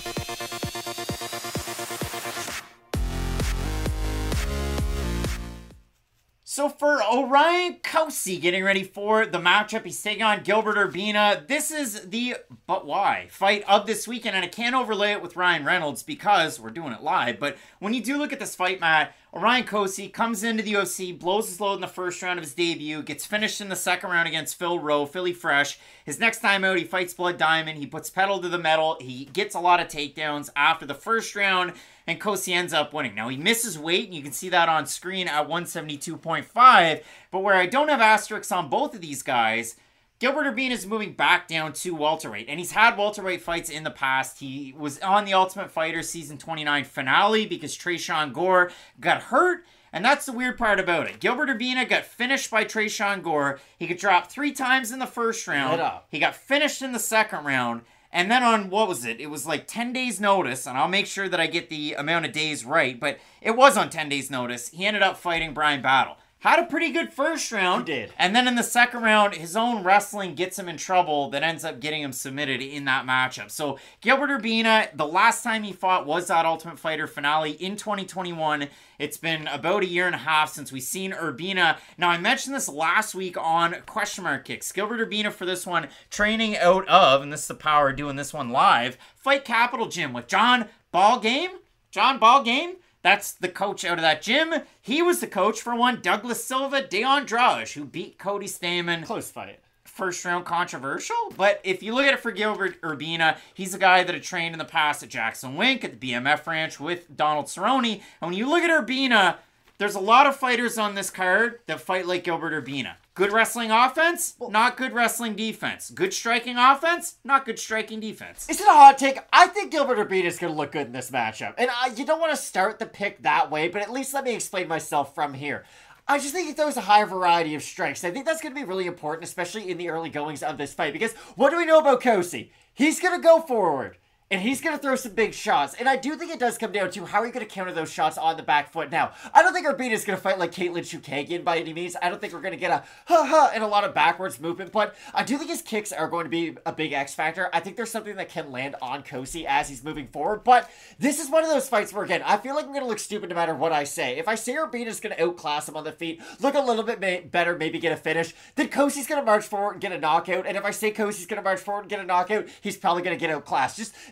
So for Orion Cosce getting ready for the matchup, he's taking on Gilbert Urbina. This is the but why fight of this weekend, and I can't overlay it with Ryan Reynolds because we're doing it live. But when you do look at this fight, Matt, Orion Cosce comes into the U F C, blows his load in the first round of his debut, gets finished in the second round against Phil Rowe, Philly Fresh. His next time out, he fights Blood Diamond. He puts pedal to the metal. He gets a lot of takedowns after the first round, and Cosce ends up winning. Now, he misses weight, and you can see that on screen at one seventy-two point five. But where I don't have asterisks on both of these guys, Gilbert Urbina is moving back down to welterweight, and he's had welterweight fights in the past. He was on the Ultimate Fighter Season twenty-nine finale because Tresean Gore got hurt, and that's the weird part about it. Gilbert Urbina got finished by Tresean Gore. He got dropped three times in the first round. He got finished in the second round, and then on, what was it? It was like ten days notice, and I'll make sure that I get the amount of days right, but it was on ten days notice. He ended up fighting Brian Battle. Had a pretty good first round. He did. And then in the second round, his own wrestling gets him in trouble that ends up getting him submitted in that matchup. So Gilbert Urbina, the last time he fought was that Ultimate Fighter finale in twenty twenty-one. It's been about a year and a half since we've seen Urbina. Now, I mentioned this last week on Question Mark Kicks. Gilbert Urbina for this one, training out of, and this is the power of doing this one live, Fight Capital Gym with John Ballgame. John Ballgame. That's the coach out of that gym. He was the coach for one Douglas Silva de Andrade, who beat Cody Stamann. Close fight. First round controversial, but if you look at it for Gilbert Urbina, he's a guy that had trained in the past at Jackson Wink at the B M F ranch with Donald Cerrone. And when you look at Urbina, there's a lot of fighters on this card that fight like Gilbert Urbina. Good wrestling offense, not good wrestling defense. Good striking offense, not good striking defense. Is it a hot take? I think Gilbert Urbina is going to look good in this matchup. And uh, you don't want to start the pick that way, but at least let me explain myself from here. I just think he throws a higher variety of strikes. I think that's going to be really important, especially in the early goings of this fight. Because what do we know about Cosce? He's going to go forward. And he's going to throw some big shots. And I do think it does come down to how are you going to counter those shots on the back foot. Now, I don't think Urbina is going to fight like Caitlin Chukagian by any means. I don't think we're going to get a ha-ha and a lot of backwards movement. But I do think his kicks are going to be a big X factor. I think there's something that can land on Cosce as he's moving forward. But this is one of those fights where, again, I feel like I'm going to look stupid no matter what I say. If I say Urbina is going to outclass him on the feet, look a little bit may- better, maybe get a finish, then Cosce's going to march forward and get a knockout. And if I say Cosce's going to march forward and get a knockout, he's probably going to get outclassed. Just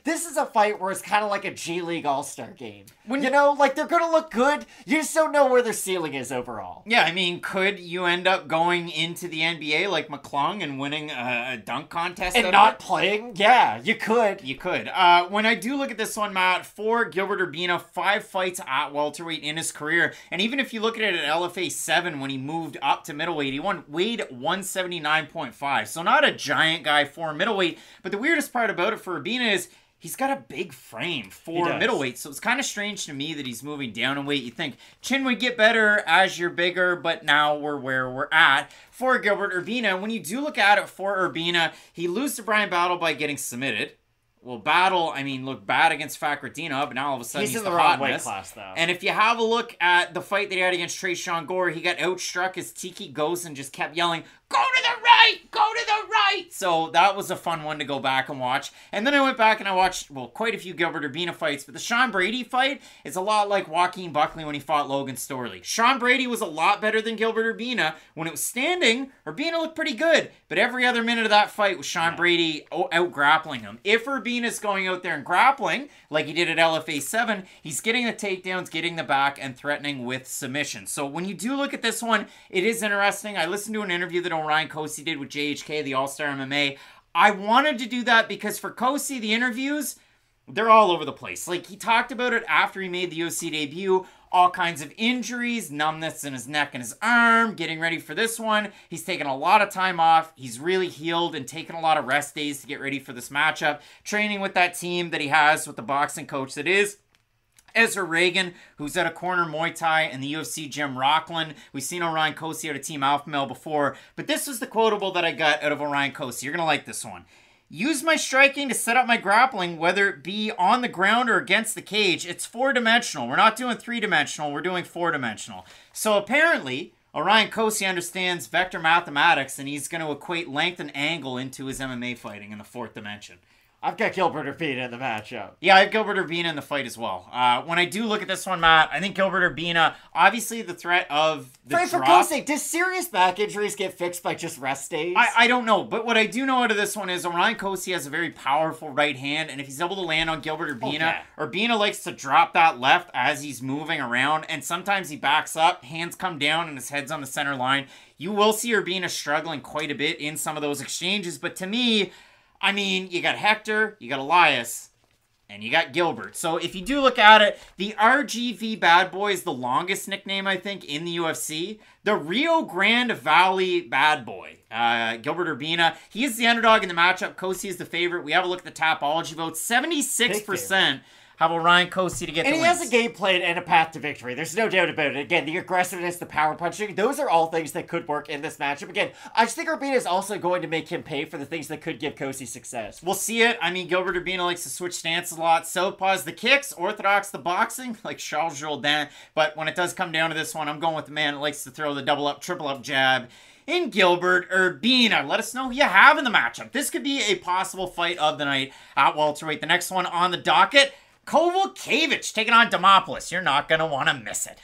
this is a fight where it's kind of like a G League All-Star game. When, you know, like, they're going to look good. You just don't know where their ceiling is overall. Yeah, I mean, could you end up going into the N B A like McClung and winning a, a dunk contest? And not playing? Yeah, you could. You could. Uh, when I do look at this one, Matt, for Gilbert Urbina, five fights at welterweight in his career. And even if you look at it at L F A seven, when he moved up to middleweight, he won, weighed one seventy-nine point five. So not a giant guy for middleweight. But the weirdest part about it for Urbina is he's got a big frame for middleweight, so it's kind of strange to me that he's moving down in weight. You think chin would get better as you're bigger, but now we're where we're at. For Gilbert Urbina, when you do look at it for Urbina, he loses to Brian Battle by getting submitted. Well, Battle, I mean, looked bad against Fakhretdinov, but now all of a sudden he's, he's in the, the wrong weight class, though. And if you have a look at the fight that he had against Tresean Gore, he got outstruck as Tiki Gosen just kept yelling, "Go to the right! Go to the right!" So that was a fun one to go back and watch. And then I went back and I watched, well, quite a few Gilbert Urbina fights, but the Sean Brady fight is a lot like Joaquin Buckley when he fought Logan Storley. Sean Brady was a lot better than Gilbert Urbina. When it was standing, Urbina looked pretty good, but every other minute of that fight was Sean yeah. Brady out grappling him. If Urbina's going out there and grappling, like he did at L F A seven, he's getting the takedowns, getting the back, and threatening with submission. So when you do look at this one, it is interesting. I listened to an interview that Orion Cosce did with J H K, the All-Star M M A. I wanted to do that because for Cosce, the interviews, they're all over the place. Like, he talked about it after he made the U F C debut, all kinds of injuries, numbness in his neck and his arm, getting ready for this one. He's taken a lot of time off. He's really healed and taken a lot of rest days to get ready for this matchup. Training with that team that he has with the boxing coach that is Ezra Reagan, who's at a corner Muay Thai and the U F C Jim Rockland. We've seen Orion Cosce out of Team Alpha Male before, but this was the quotable that I got out of Orion Cosce. You're going to like this one. Use my striking to set up my grappling, whether it be on the ground or against the cage. It's four-dimensional. We're not doing three-dimensional. We're doing four-dimensional. So apparently, Orion Cosce understands vector mathematics, and he's going to equate length and angle into his M M A fighting in the fourth dimension. I've got Gilbert Urbina in the matchup. Yeah, I have Gilbert Urbina in the fight as well. Uh, when I do look at this one, Matt, I think Gilbert Urbina, obviously the threat of the Frank, drop. For God's sake, does serious back injuries get fixed by just rest days? I, I don't know, but what I do know out of this one is Orion Cosce has a very powerful right hand, and if he's able to land on Gilbert Urbina, okay. Urbina likes to drop that left as he's moving around, and sometimes he backs up, hands come down, and his head's on the center line. You will see Urbina struggling quite a bit in some of those exchanges, but to me, I mean, you got Hector, you got Elias, and you got Gilbert. So if you do look at it, the R G V Bad Boy is the longest nickname, I think, in the U F C. The Rio Grande Valley Bad Boy, uh, Gilbert Urbina, he is the underdog in the matchup. Cosce is the favorite. We have a look at the Tapology votes. seventy-six percent have Orion Cosce to get and the he wins. has a game plan and a path to victory. There's no doubt about it. Again, the aggressiveness, the power punching, those are all things that could work in this matchup. Again, I just think Urbina is also going to make him pay for the things that could give Cosce success. We'll see it. I mean, Gilbert Urbina likes to switch stance a lot. Southpaws the kicks, orthodox the boxing, like Charles Jourdain. But when it does come down to this one, I'm going with the man that likes to throw the double up, triple up jab in Gilbert Urbina. Let us know who you have in the matchup. This could be a possible fight of the night at welterweight. The next one on the docket, Kowalkiewicz taking on Demopoulos. You're not going to want to miss it.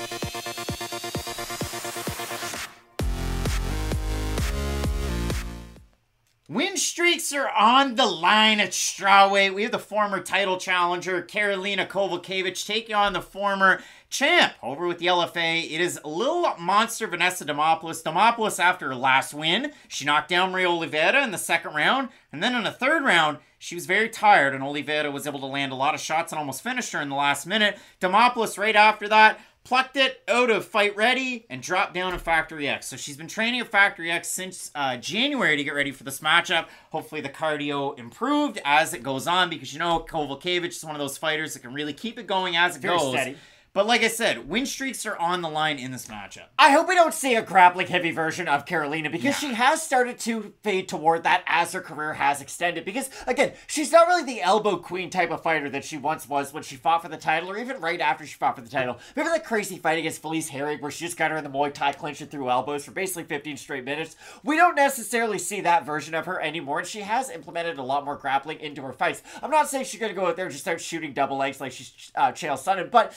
Win streaks are on the line at strawweight. We have the former title challenger, Karolina Kowalkiewicz, taking on the former champ over with the L F A. It is little monster Vanessa Demopoulos. Demopoulos, after her last win, she knocked down Maria Oliveira in the second round. And then in the third round, she was very tired, and Oliveira was able to land a lot of shots and almost finished her in the last minute. Demopoulos, right after that, plucked it out of Fight Ready and dropped down in Factory X. So she's been training at Factory X since uh, January to get ready for this matchup. Hopefully the cardio improved as it goes on, because you know Kowalkiewicz is one of those fighters that can really keep it going as it very goes. Steady. But like I said, win streaks are on the line in this matchup. I hope we don't see a grappling-heavy version of Karolina, because yeah. she has started to fade toward that as her career has extended. Because, again, she's not really the elbow queen type of fighter that she once was when she fought for the title, or even right after she fought for the title. Remember that crazy fight against Felice Herrig where she just got her in the Muay Thai clinch and threw elbows for basically fifteen straight minutes? We don't necessarily see that version of her anymore, and she has implemented a lot more grappling into her fights. I'm not saying she's going to go out there and just start shooting double legs like she's uh, Chael Sonnen, but if she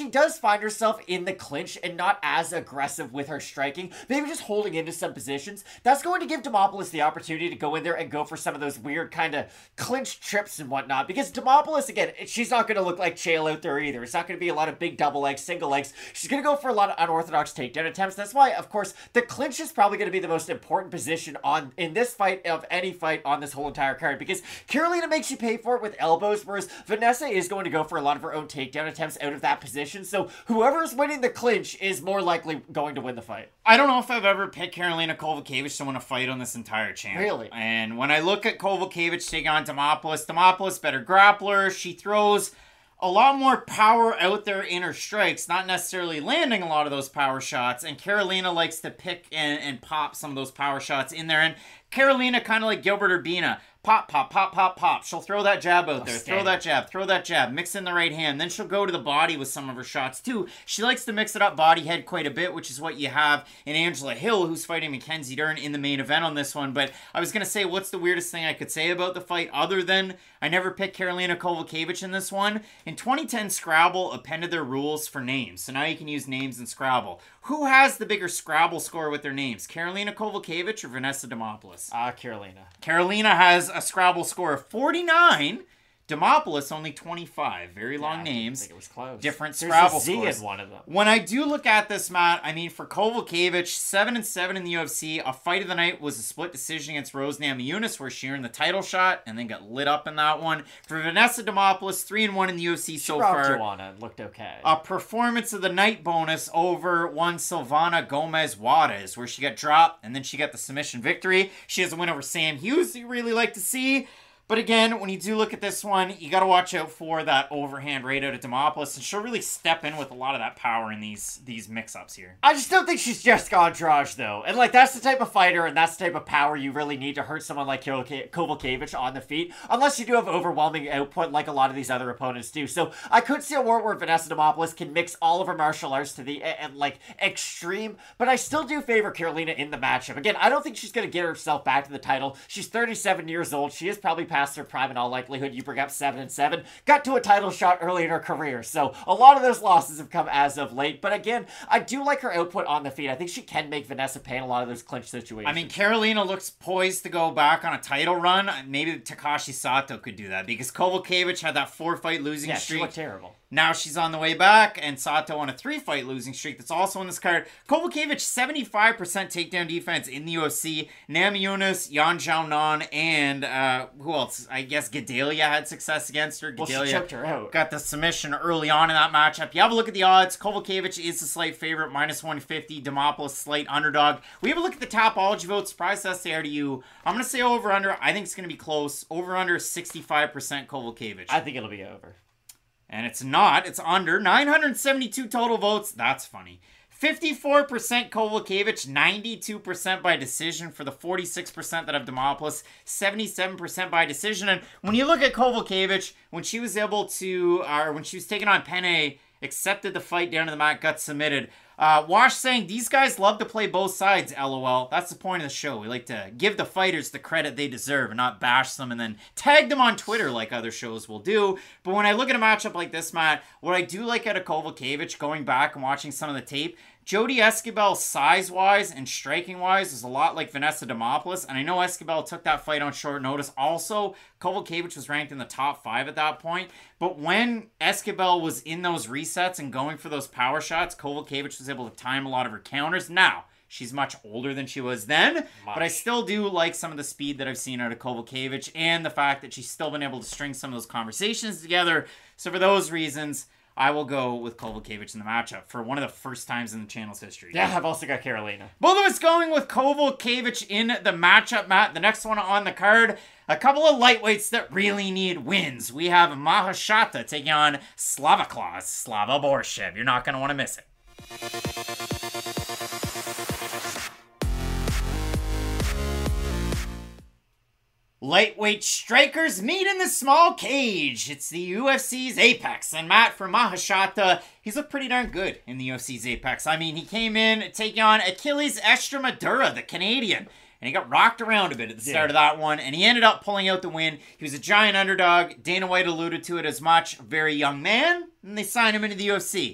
does find herself in the clinch and not as aggressive with her striking, maybe just holding into some positions, that's going to give Demopoulos the opportunity to go in there and go for some of those weird kind of clinch trips and whatnot. Because Demopoulos, again, she's not going to look like Chael out there either. It's not going to be a lot of big double legs, single legs. She's going to go for a lot of unorthodox takedown attempts. That's why, of course, the clinch is probably going to be the most important position on in this fight of any fight on this whole entire card, because Karolina makes you pay for it with elbows, whereas Vanessa is going to go for a lot of her own takedown attempts out of that position. So whoever's winning the clinch is more likely going to win the fight. I don't know if I've ever picked Karolina Kowalkiewicz to win a fight on this entire channel. Really? And when I look at Kowalkiewicz taking on Demopoulos, Demopoulos, better grappler. She throws a lot more power out there in her strikes, not necessarily landing a lot of those power shots. And Karolina likes to pick and, and pop some of those power shots in there. And Karolina, kind of like Gilbert Urbina, pop, pop, pop, pop, pop. She'll throw that jab out there, throw that jab, throw that jab, mix in the right hand. Then she'll go to the body with some of her shots too. She likes to mix it up body head quite a bit, which is what you have in Angela Hill, who's fighting Mackenzie Dern in the main event on this one. But I was going to say, what's the weirdest thing I could say about the fight other than I never picked Karolina Kowalkiewicz in this one? In twenty ten, Scrabble appended their rules for names, so now you can use names in Scrabble. Who has the bigger Scrabble score with their names? Karolina Kowalkiewicz or Vanessa Demopoulos? Ah, uh, Karolina. Karolina has a Scrabble score of forty-nine. Demopoulos only twenty-five. Very long yeah, names. I think it was close. Different There's Scrabble a Z scores. in one of them. When I do look at this, Matt, I mean, for Kowalkiewicz, seven and seven in the U F C. A fight of the night was a split decision against Rose Namajunas, where she earned the title shot and then got lit up in that one. For Vanessa Demopoulos, three and one in the U F C so she far. Joanna looked okay. A performance of the night bonus over one Silvana Gomez Juarez, where she got dropped and then she got the submission victory. She has a win over Sam Hughes, you really like to see. But again, when you do look at this one, you got to watch out for that overhand right out of Demopoulos, and she'll really step in with a lot of that power in these these mix-ups here. I just don't think she's Jessica Andrade, though. And, like, that's the type of fighter and that's the type of power you really need to hurt someone like Kowalkiewicz on the feet, unless you do have overwhelming output like a lot of these other opponents do. So I could see a world where Vanessa Demopoulos can mix all of her martial arts to the, and, like, extreme, but I still do favor Karolina in the matchup. Again, I don't think she's going to get herself back to the title. She's thirty-seven years old. She is probably past her prime in all likelihood. You bring up seven and seven, got to a title shot early in her career, so a lot of those losses have come as of late. But again, I do like her output on the feet. I think she can make Vanessa pay in a lot of those clinch situations. I mean, Karolina looks poised to go back on a title run. Maybe Takashi Sato could do that, because Kowalkiewicz had that four fight losing yeah, streak. She looked terrible. Now she's on the way back, and Sato on a three-fight losing streak that's also on this card. Kowalkiewicz, seventy-five percent takedown defense in the U F C. Namajunas, Yan Xiaonan, and uh, who else? I guess Gedalia had success against her. Well, Gedalia she choked her out. Got the submission early on in that matchup. You have a look at the odds. Kowalkiewicz is the slight favorite, minus one fifty. Demopoulos, slight underdog. We have a look at the Tapology votes. Surprise us there to you. I'm going to say over-under. I think it's going to be close. Over-under sixty-five percent Kowalkiewicz. I think it'll be over. And it's not. It's under. nine hundred seventy-two total votes. That's funny. fifty-four percent Kowalkiewicz, ninety-two percent by decision for the forty-six percent that have Demopoulos, seventy-seven percent by decision. And when you look at Kowalkiewicz, when she was able to, or when she was taking on Penne, accepted the fight down to the mat, got submitted. Uh, Wash saying, these guys love to play both sides, LOL. That's the point of the show. We like to give the fighters the credit they deserve and not bash them and then tag them on Twitter like other shows will do. But when I look at a matchup like this, Matt, what I do like out of Kowalkiewicz, going back and watching some of the tape, Jodie Esquibel, size-wise and striking-wise, is a lot like Vanessa Demopoulos. And I know Esquibel took that fight on short notice. Also, Kowalkiewicz was ranked in the top five at that point. But when Esquibel was in those resets and going for those power shots, Kowalkiewicz was able to time a lot of her counters. Now, she's much older than she was then. Much. But I still do like some of the speed that I've seen out of Kowalkiewicz and the fact that she's still been able to string some of those conversations together. So for those reasons, I will go with Kowalkiewicz in the matchup for one of the first times in the channel's history. Yeah, I've also got Karolina. Both of us going with Kowalkiewicz in the matchup, Matt. The next one on the card, a couple of lightweights that really need wins. We have Mahashata taking on Slava Claus, Slava Borshev. You're not going to want to miss it. Lightweight strikers meet in the small cage. It's the U F C's Apex. And Matt, for Mahashata, he's looked pretty darn good in the U F C's Apex. I mean, he came in taking on Achilles Estremadura, the Canadian. And he got rocked around a bit at the start yeah. of that one. And he ended up pulling out the win. He was a giant underdog. Dana White alluded to it as much. Very young man. And they signed him into the U F C.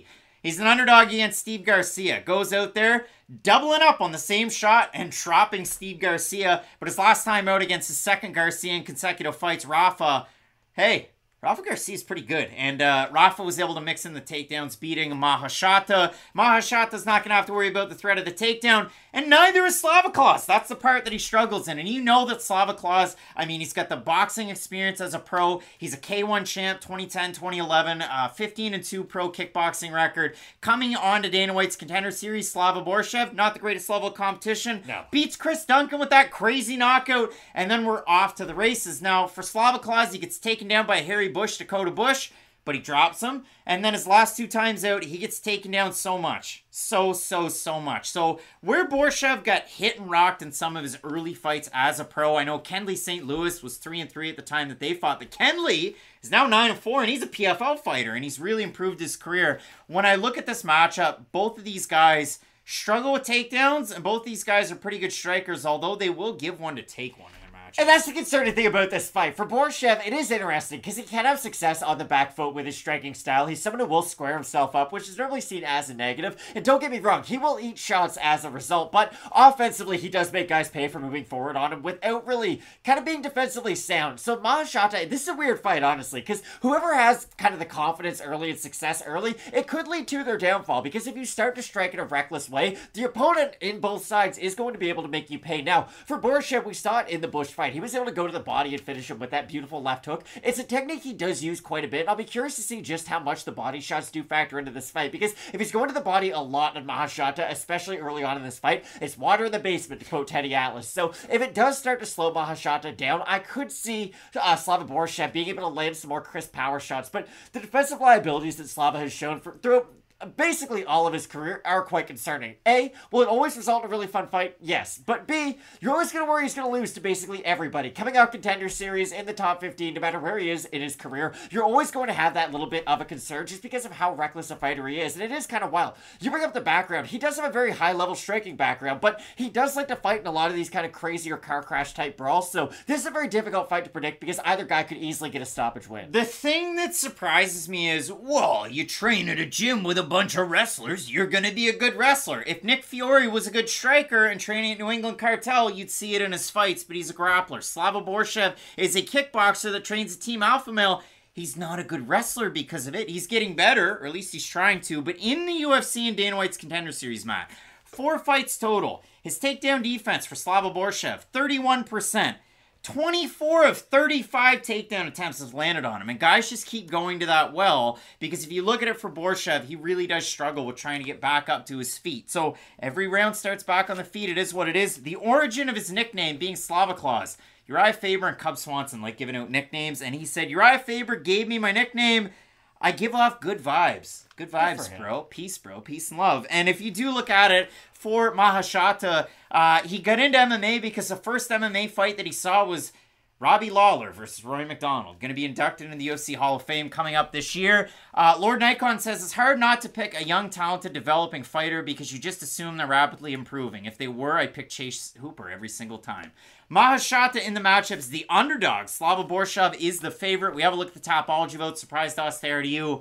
He's an underdog against Steve Garcia. Goes out there, doubling up on the same shot and dropping Steve Garcia. But his last time out against his second Garcia in consecutive fights, Rafa, hey, Rafa Garcia's pretty good. And uh, Rafa was able to mix in the takedowns, beating Mahashata. Mahashata's not going to have to worry about the threat of the takedown. And neither is Slavaclaus. That's the part that he struggles in. And you know that Slavaclaus, I mean, he's got the boxing experience as a pro. He's a K one champ, twenty ten, twenty eleven, uh, fifteen and two pro kickboxing record. Coming on to Dana White's Contender Series, Slava Borshev, not the greatest level of competition. No. Beats Chris Duncan with that crazy knockout. And then we're off to the races. Now, for Slavaclaus, he gets taken down by Harry Bush, Dakota Bush, but he drops him. And then his last two times out, he gets taken down so much. So, so, so much. So where Borshev got hit and rocked in some of his early fights as a pro, I know Kenley Saint Louis was three and three at the time that they fought. But Kenley is now nine and four, and he's a P F L fighter, and he's really improved his career. When I look at this matchup, both of these guys struggle with takedowns, and both these guys are pretty good strikers, although they will give one to take one. And that's the concerning thing about this fight. For Borshev, it is interesting because he can have success on the back foot with his striking style. He's someone who will square himself up, which is normally seen as a negative. And don't get me wrong, he will eat shots as a result, but offensively, he does make guys pay for moving forward on him without really kind of being defensively sound. So Mahashata, this is a weird fight, honestly, because whoever has kind of the confidence early and success early, it could lead to their downfall. Because if you start to strike in a reckless way, the opponent in both sides is going to be able to make you pay. Now, for Borshev, we saw it in the Bush fight. He was able to go to the body and finish him with that beautiful left hook. It's a technique he does use quite a bit. I'll be curious to see just how much the body shots do factor into this fight, because if he's going to the body a lot in Mahashata, especially early on in this fight, it's water in the basement, to quote Teddy Atlas. So if it does start to slow Mahashata down, I could see uh, Slava Borshev being able to land some more crisp power shots, but the defensive liabilities that Slava has shown for through basically all of his career are quite concerning. A, will it always result in a really fun fight? Yes. But B, you're always going to worry he's going to lose to basically everybody. Coming out Contender Series in the top fifteen, no matter where he is in his career, you're always going to have that little bit of a concern just because of how reckless a fighter he is. And it is kind of wild. You bring up the background. He does have a very high-level striking background, but he does like to fight in a lot of these kind of crazier car crash type brawls. So this is a very difficult fight to predict because either guy could easily get a stoppage win. The thing that surprises me is, well, you train at a gym with a bunch of wrestlers, you're gonna be a good wrestler. If Nick Fiore was a good striker and training at New England Cartel, you'd see it in his fights, but he's a grappler. Slava Borshev is a kickboxer that trains at Team Alpha Male. He's not a good wrestler because of it. He's getting better, or at least he's trying to, but in the U F C and Dana White's Contender Series, Matt, four fights total. His takedown defense for Slava Borshev, thirty-one percent. twenty-four of thirty-five takedown attempts have landed on him. And guys just keep going to that well, because if you look at it for Borshev, he really does struggle with trying to get back up to his feet. So every round starts back on the feet. It is what it is. The origin of his nickname being Slavaclaus. Uriah Faber and Cub Swanson like giving out nicknames. And he said, Uriah Faber gave me my nickname. I give off good vibes. Good vibes, bro. Peace, bro. Peace and love. And if you do look at it, for Mahashata, uh, he got into M M A because the first M M A fight that he saw was Robbie Lawler versus Roy McDonald. Going to be inducted into the U F C Hall of Fame coming up this year. Uh, Lord Nikon says it's hard not to pick a young, talented, developing fighter because you just assume they're rapidly improving. If they were, I'd pick Chase Hooper every single time. Mahashata in the matchup is the underdog. Slava Borshev is the favorite. We have a look at the Topology vote. Surprised us there to you.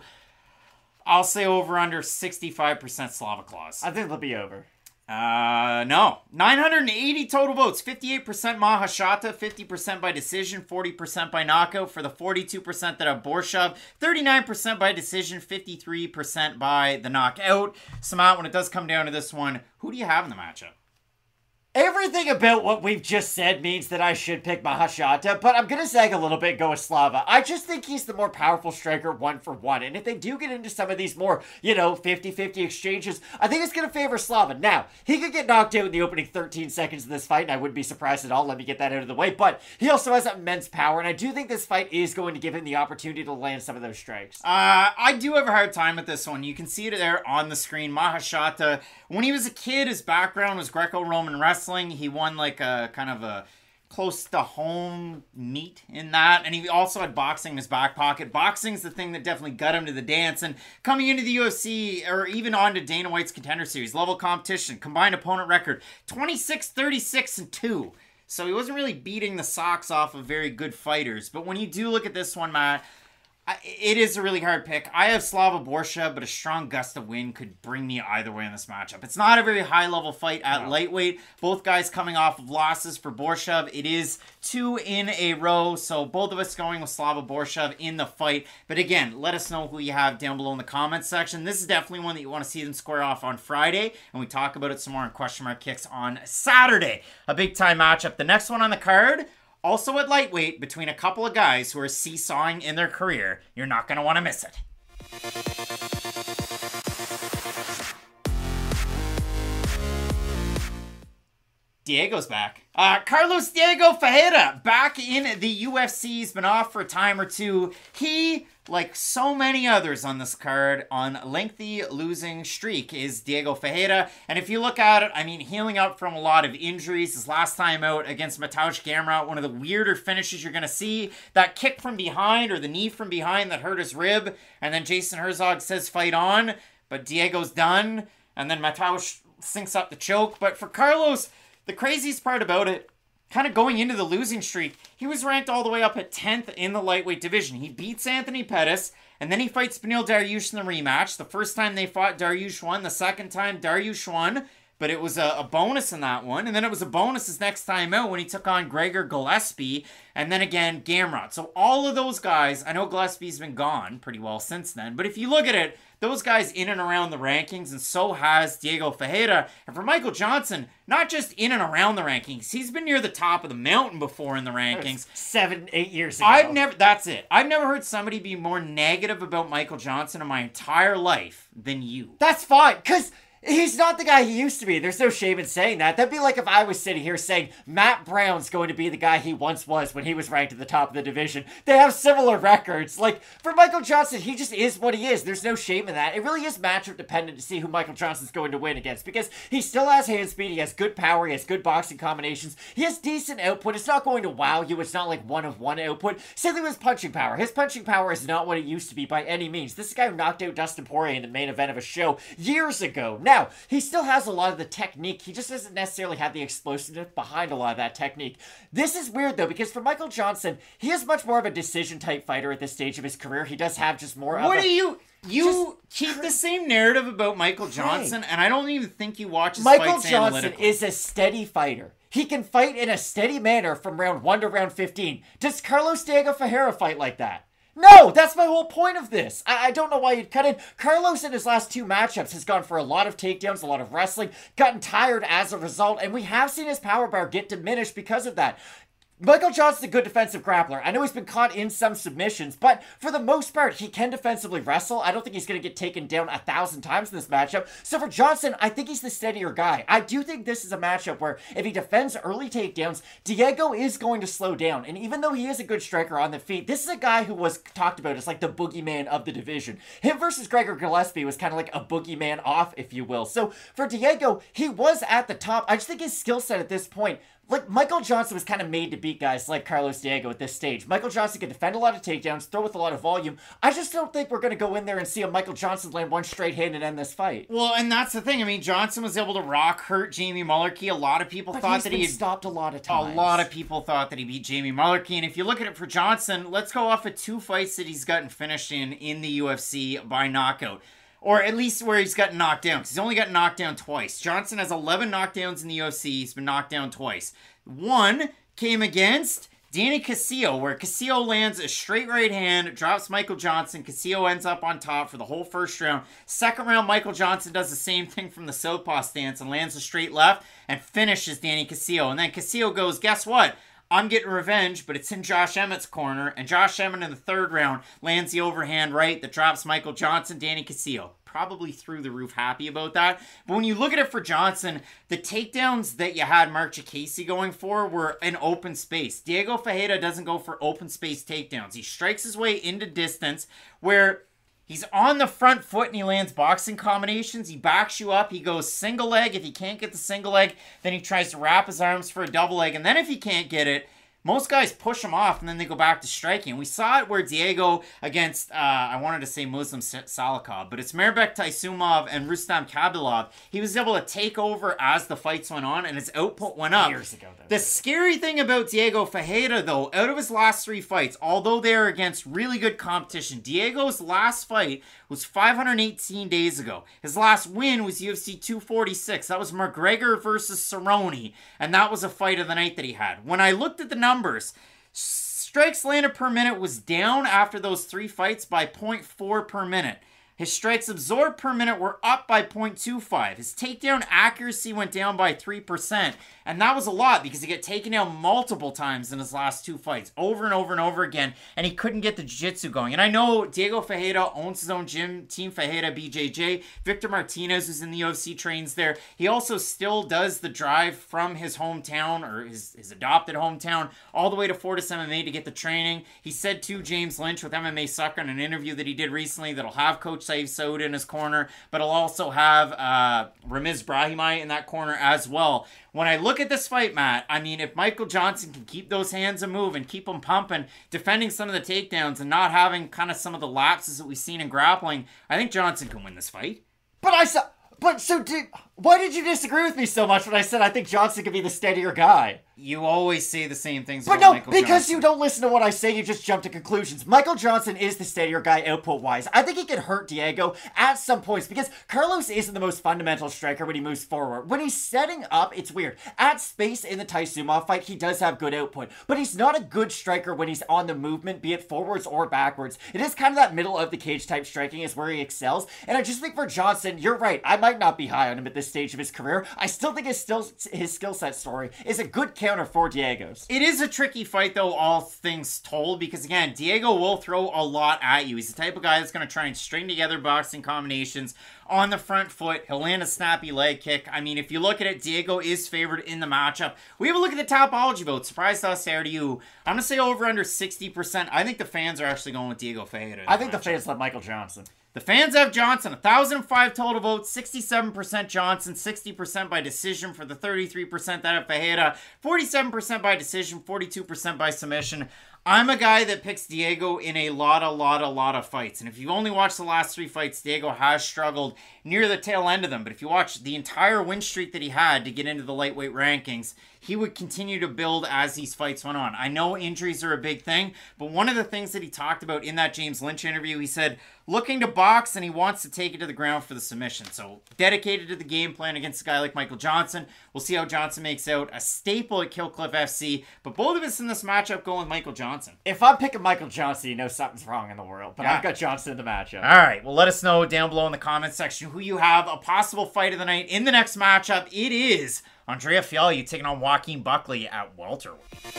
I'll say over under sixty-five percent Slavaclaus. I think they'll be over. Uh, no. nine hundred eighty total votes. fifty-eight percent Mahashata, fifty percent by decision, forty percent by knockout for the forty-two percent that have Borshev, thirty-nine percent by decision, fifty-three percent by the knockout. So Matt, when it does come down to this one, who do you have in the matchup? Everything about what we've just said means that I should pick Mahashata, but I'm going to sag a little bit, go with Slava. I just think he's the more powerful striker one for one, and if they do get into some of these more, you know, fifty-fifty exchanges, I think it's going to favor Slava. Now, he could get knocked out in the opening thirteen seconds of this fight, and I wouldn't be surprised at all. Let me get that out of the way, but he also has immense power, and I do think this fight is going to give him the opportunity to land some of those strikes. Uh, I do have a hard time with this one. You can see it there on the screen. Mahashata, when he was a kid, his background was Greco-Roman wrestling. He won like a kind of a close to home meet in that, and he also had boxing in his back pocket. Boxing's the thing that definitely got him to the dance, and coming into the U F C or even on to Dana White's Contender Series, level competition, combined opponent record twenty-six, thirty-six, and two. So he wasn't really beating the socks off of very good fighters. But when you do look at this one, Matt, I, it is a really hard pick. I have Slava Borshev, but a strong gust of wind could bring me either way in this matchup. It's not a very high-level fight at no. lightweight. Both guys coming off of losses for Borshev. It is two in a row, so both of us going with Slava Borshev in the fight. But again, let us know who you have down below in the comments section. This is definitely one that you want to see them square off on Friday, and we talk about it some more in Question Mark Kicks on Saturday. A big-time matchup. The next one on the card, also at lightweight, between a couple of guys who are seesawing in their career. You're not going to want to miss it. Diego's back. Uh, Carlos Diego Ferreira back in the U F C. He's been off for a time or two. He, like so many others on this card, on lengthy losing streak is Diego Ferreira. And if you look at it, I mean, healing up from a lot of injuries. His last time out against Mateusz Gamrot, one of the weirder finishes you're going to see. That kick from behind or the knee from behind that hurt his rib. And then Jason Herzog says fight on, but Diego's done. And then Mateusz sinks up the choke. But for Carlos, the craziest part about it, kind of going into the losing streak, he was ranked all the way up at tenth in the lightweight division. He beats Anthony Pettis, and then he fights Beneil Dariush in the rematch. The first time they fought, Dariush won. The second time, Dariush won, but it was a, a bonus in that one. And then it was a bonus his next time out when he took on Gregor Gillespie, and then again, Gamrot. So all of those guys, I know Gillespie's been gone pretty well since then, but if you look at it, those guys in and around the rankings, and so has Diego Ferreira. And for Michael Johnson, not just in and around the rankings, he's been near the top of the mountain before in the rankings. Seven, eight years ago. I've never, that's it. I've never heard somebody be more negative about Michael Johnson in my entire life than you. That's fine, because he's not the guy he used to be. There's no shame in saying that. That'd be like if I was sitting here saying Matt Brown's going to be the guy he once was when he was ranked at the top of the division. They have similar records. Like, for Michael Johnson, he just is what he is. There's no shame in that. It really is matchup dependent to see who Michael Johnson's going to win against, because he still has hand speed, he has good power, he has good boxing combinations, he has decent output. It's not going to wow you. It's not like one of one output. Same thing with his punching power. His punching power is not what it used to be by any means. This is a guy who knocked out Dustin Poirier in the main event of a show years ago. Now, he still has a lot of the technique. He just doesn't necessarily have the explosiveness behind a lot of that technique. This is weird, though, because for Michael Johnson, he is much more of a decision-type fighter at this stage of his career. He does have just more of What a... do you... You keep the same narrative about Michael Johnson, hey, and I don't even think you watch his Michael fights Johnson analytically. is a steady fighter. He can fight in a steady manner from round one to round fifteen. Does Carlos Diego Ferreira fight like that? No, that's my whole point of this. I, I don't know why you'd cut in. Carlos in his last two matchups has gone for a lot of takedowns, a lot of wrestling, gotten tired as a result, and we have seen his power bar get diminished because of that. Michael Johnson's a good defensive grappler. I know he's been caught in some submissions, but for the most part, he can defensively wrestle. I don't think he's going to get taken down a thousand times in this matchup. So for Johnson, I think he's the steadier guy. I do think this is a matchup where if he defends early takedowns, Diego is going to slow down. And even though he is a good striker on the feet, this is a guy who was talked about as like the boogeyman of the division. Him versus Gregor Gillespie was kind of like a boogeyman off, if you will. So for Diego, he was at the top. I just think his skill set at this point, like, Michael Johnson was kind of made to beat guys like Carlos Diego at this stage. Michael Johnson can defend a lot of takedowns, throw with a lot of volume. I just don't think we're going to go in there and see a Michael Johnson land one straight hand and end this fight. Well, and that's the thing. I mean, Johnson was able to rock hurt Jamie Mullarkey. A lot of people but thought he's that been he had stopped a lot of times. A lot of people thought that he beat Jamie Mullarkey. And if you look at it for Johnson, let's go off of two fights that he's gotten finished in in the U F C by knockout. Or at least where he's gotten knocked down. He's only gotten knocked down twice. Johnson has eleven knockdowns in the U F C. He's been knocked down twice. One came against Danny Castillo, where Castillo lands a straight right hand, drops Michael Johnson. Castillo ends up on top for the whole first round. Second round, Michael Johnson does the same thing from the southpaw stance and lands a straight left and finishes Danny Castillo. And then Castillo goes, guess what? I'm getting revenge, but it's in Josh Emmett's corner. And Josh Emmett in the third round lands the overhand right that drops Michael Johnson. Danny Castillo probably through the roof happy about that. But when you look at it for Johnson, the takedowns that you had Mark Jacasey going for were in open space. Diego Ferreira doesn't go for open space takedowns. He strikes his way into distance where he's on the front foot and he lands boxing combinations. He backs you up. He goes single leg. If he can't get the single leg, then he tries to wrap his arms for a double leg. And then if he can't get it, most guys push him off and then they go back to striking. We saw it where Diego against, uh, I wanted to say Muslim Salikov, but it's Mairbek Taisumov and Rustam Khabilov. He was able to take over as the fights went on and his output went up. Years ago, though. The scary thing about Diego Ferreira, though, out of his last three fights, although they're against really good competition, Diego's last fight was five hundred eighteen days ago. His last win was U F C two forty-six. That was McGregor versus Cerrone, and that was a fight of the night that he had. When I looked at the numbers, strikes landed per minute was down after those three fights by zero point four per minute. His strikes absorbed per minute were up by zero point two five. His takedown accuracy went down by three percent. And that was a lot because he got taken down multiple times in his last two fights. Over and over and over again. And he couldn't get the jiu-jitsu going. And I know Diego Ferreira owns his own gym, Team Ferreira B J J. Victor Martinez, who's in the U F C, trains there. He also still does the drive from his hometown, or his, his adopted hometown, all the way to Fortis M M A to get the training. He said to James Lynch with M M A Sucker in an interview that he did recently that'll have Coach Saif Soda in his corner, but he'll also have uh, Ramiz Brahimaj in that corner as well. When I look at this fight, Matt, I mean, if Michael Johnson can keep those hands a moving, keep them pumping, defending some of the takedowns and not having kind of some of the lapses that we've seen in grappling, I think Johnson can win this fight. But I saw... But so did... Why did you disagree with me so much when I said I think Johnson could be the steadier guy? You always say the same things but about no, Michael because Johnson. you don't listen to what I say, you just jump to conclusions. Michael Johnson is the steadier guy output-wise. I think he can hurt Diego at some points because Carlos isn't the most fundamental striker when he moves forward. When he's setting up, it's weird. At space in the Taisumov fight, he does have good output, but he's not a good striker when he's on the movement, be it forwards or backwards. It is kind of that middle of the cage type striking is where he excels, and I just think for Johnson, you're right, I might not be high on him at this stage of his career. I still think his still his skill set story is a good counter for Diego's. It is a tricky fight, though, all things told, because, again, Diego will throw a lot at you. He's the type of guy that's going to try and string together boxing combinations on the front foot. He'll land a snappy leg kick. I mean, if you look at it, Diego is favored in the matchup. We have a look at the Tapology vote. Surprised us there to you. I'm going to say over under sixty percent. I think the fans are actually going with Diego Ferreira. I think the fans love Michael Johnson. The fans have Johnson, one thousand five total votes, sixty-seven percent Johnson, sixty percent by decision for the thirty-three percent that have Ferreira, forty-seven percent by decision, forty-two percent by submission. I'm a guy that picks Diego in a lot, a lot, a lot of fights. And if you've only watched the last three fights, Diego has struggled near the tail end of them. But if you watch the entire win streak that he had to get into the lightweight rankings, he would continue to build as these fights went on. I know injuries are a big thing, but one of the things that he talked about in that James Lynch interview, he said, looking to box and he wants to take it to the ground for the submission. So dedicated to the game plan against a guy like Michael Johnson. We'll see how Johnson makes out. A staple at Killcliff F C, but both of us in this matchup going with Michael Johnson. If I'm picking Michael Johnson, you know something's wrong in the world, but Yeah. I've got Johnson in the matchup. All right, well, let us know down below in the comments section who you have a possible fight of the night in the next matchup. It is Andrea Fialho taking on Joaquin Buckley at welterweight.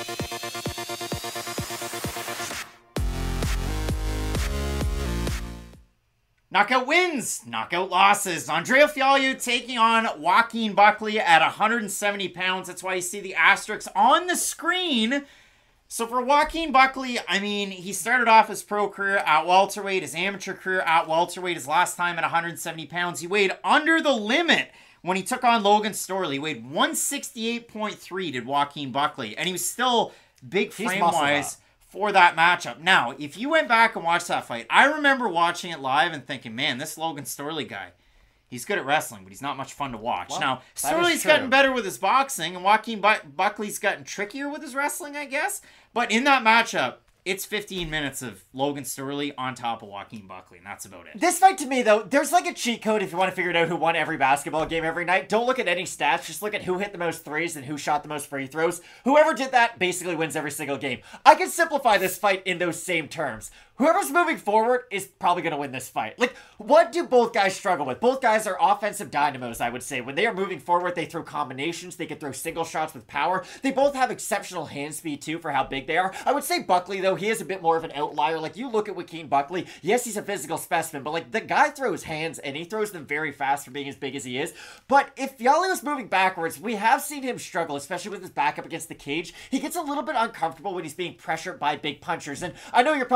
Knockout wins, knockout losses. Andrea Fialho taking on Joaquin Buckley at one hundred seventy pounds. That's why you see the asterisks on the screen. So for Joaquin Buckley, I mean, he started off his pro career at welterweight, his amateur career at welterweight, his last time at one hundred seventy pounds. He weighed under the limit when he took on Logan Storley. He weighed one sixty-eight point three, did Joaquin Buckley. And he was still big frame-wise for that matchup. Now, if you went back and watched that fight, I remember watching it live and thinking, man, this Logan Storley guy, he's good at wrestling, but he's not much fun to watch. Well, now, that is Storley's true. gotten better with his boxing, and Joaquin Bu- Buckley's gotten trickier with his wrestling, I guess. But in that matchup, it's fifteen minutes of Logan Storley on top of Joaquin Buckley, and that's about it. This fight to me, though, there's like a cheat code if you want to figure out who won every basketball game every night. Don't look at any stats, just look at who hit the most threes and who shot the most free throws. Whoever did that basically wins every single game. I can simplify this fight in those same terms. Whoever's moving forward is probably going to win this fight. Like, what do both guys struggle with? Both guys are offensive dynamos, I would say. When they are moving forward, they throw combinations. They can throw single shots with power. They both have exceptional hand speed, too, for how big they are. I would say Buckley, though, he is a bit more of an outlier. Like, you look at Joaquin Buckley, yes, he's a physical specimen, but, like, the guy throws hands, and he throws them very fast for being as big as he is. But if Fialho is moving backwards, we have seen him struggle, especially with his back up against the cage. He gets a little bit uncomfortable when he's being pressured by big punchers. And I know you're probably thinking, well,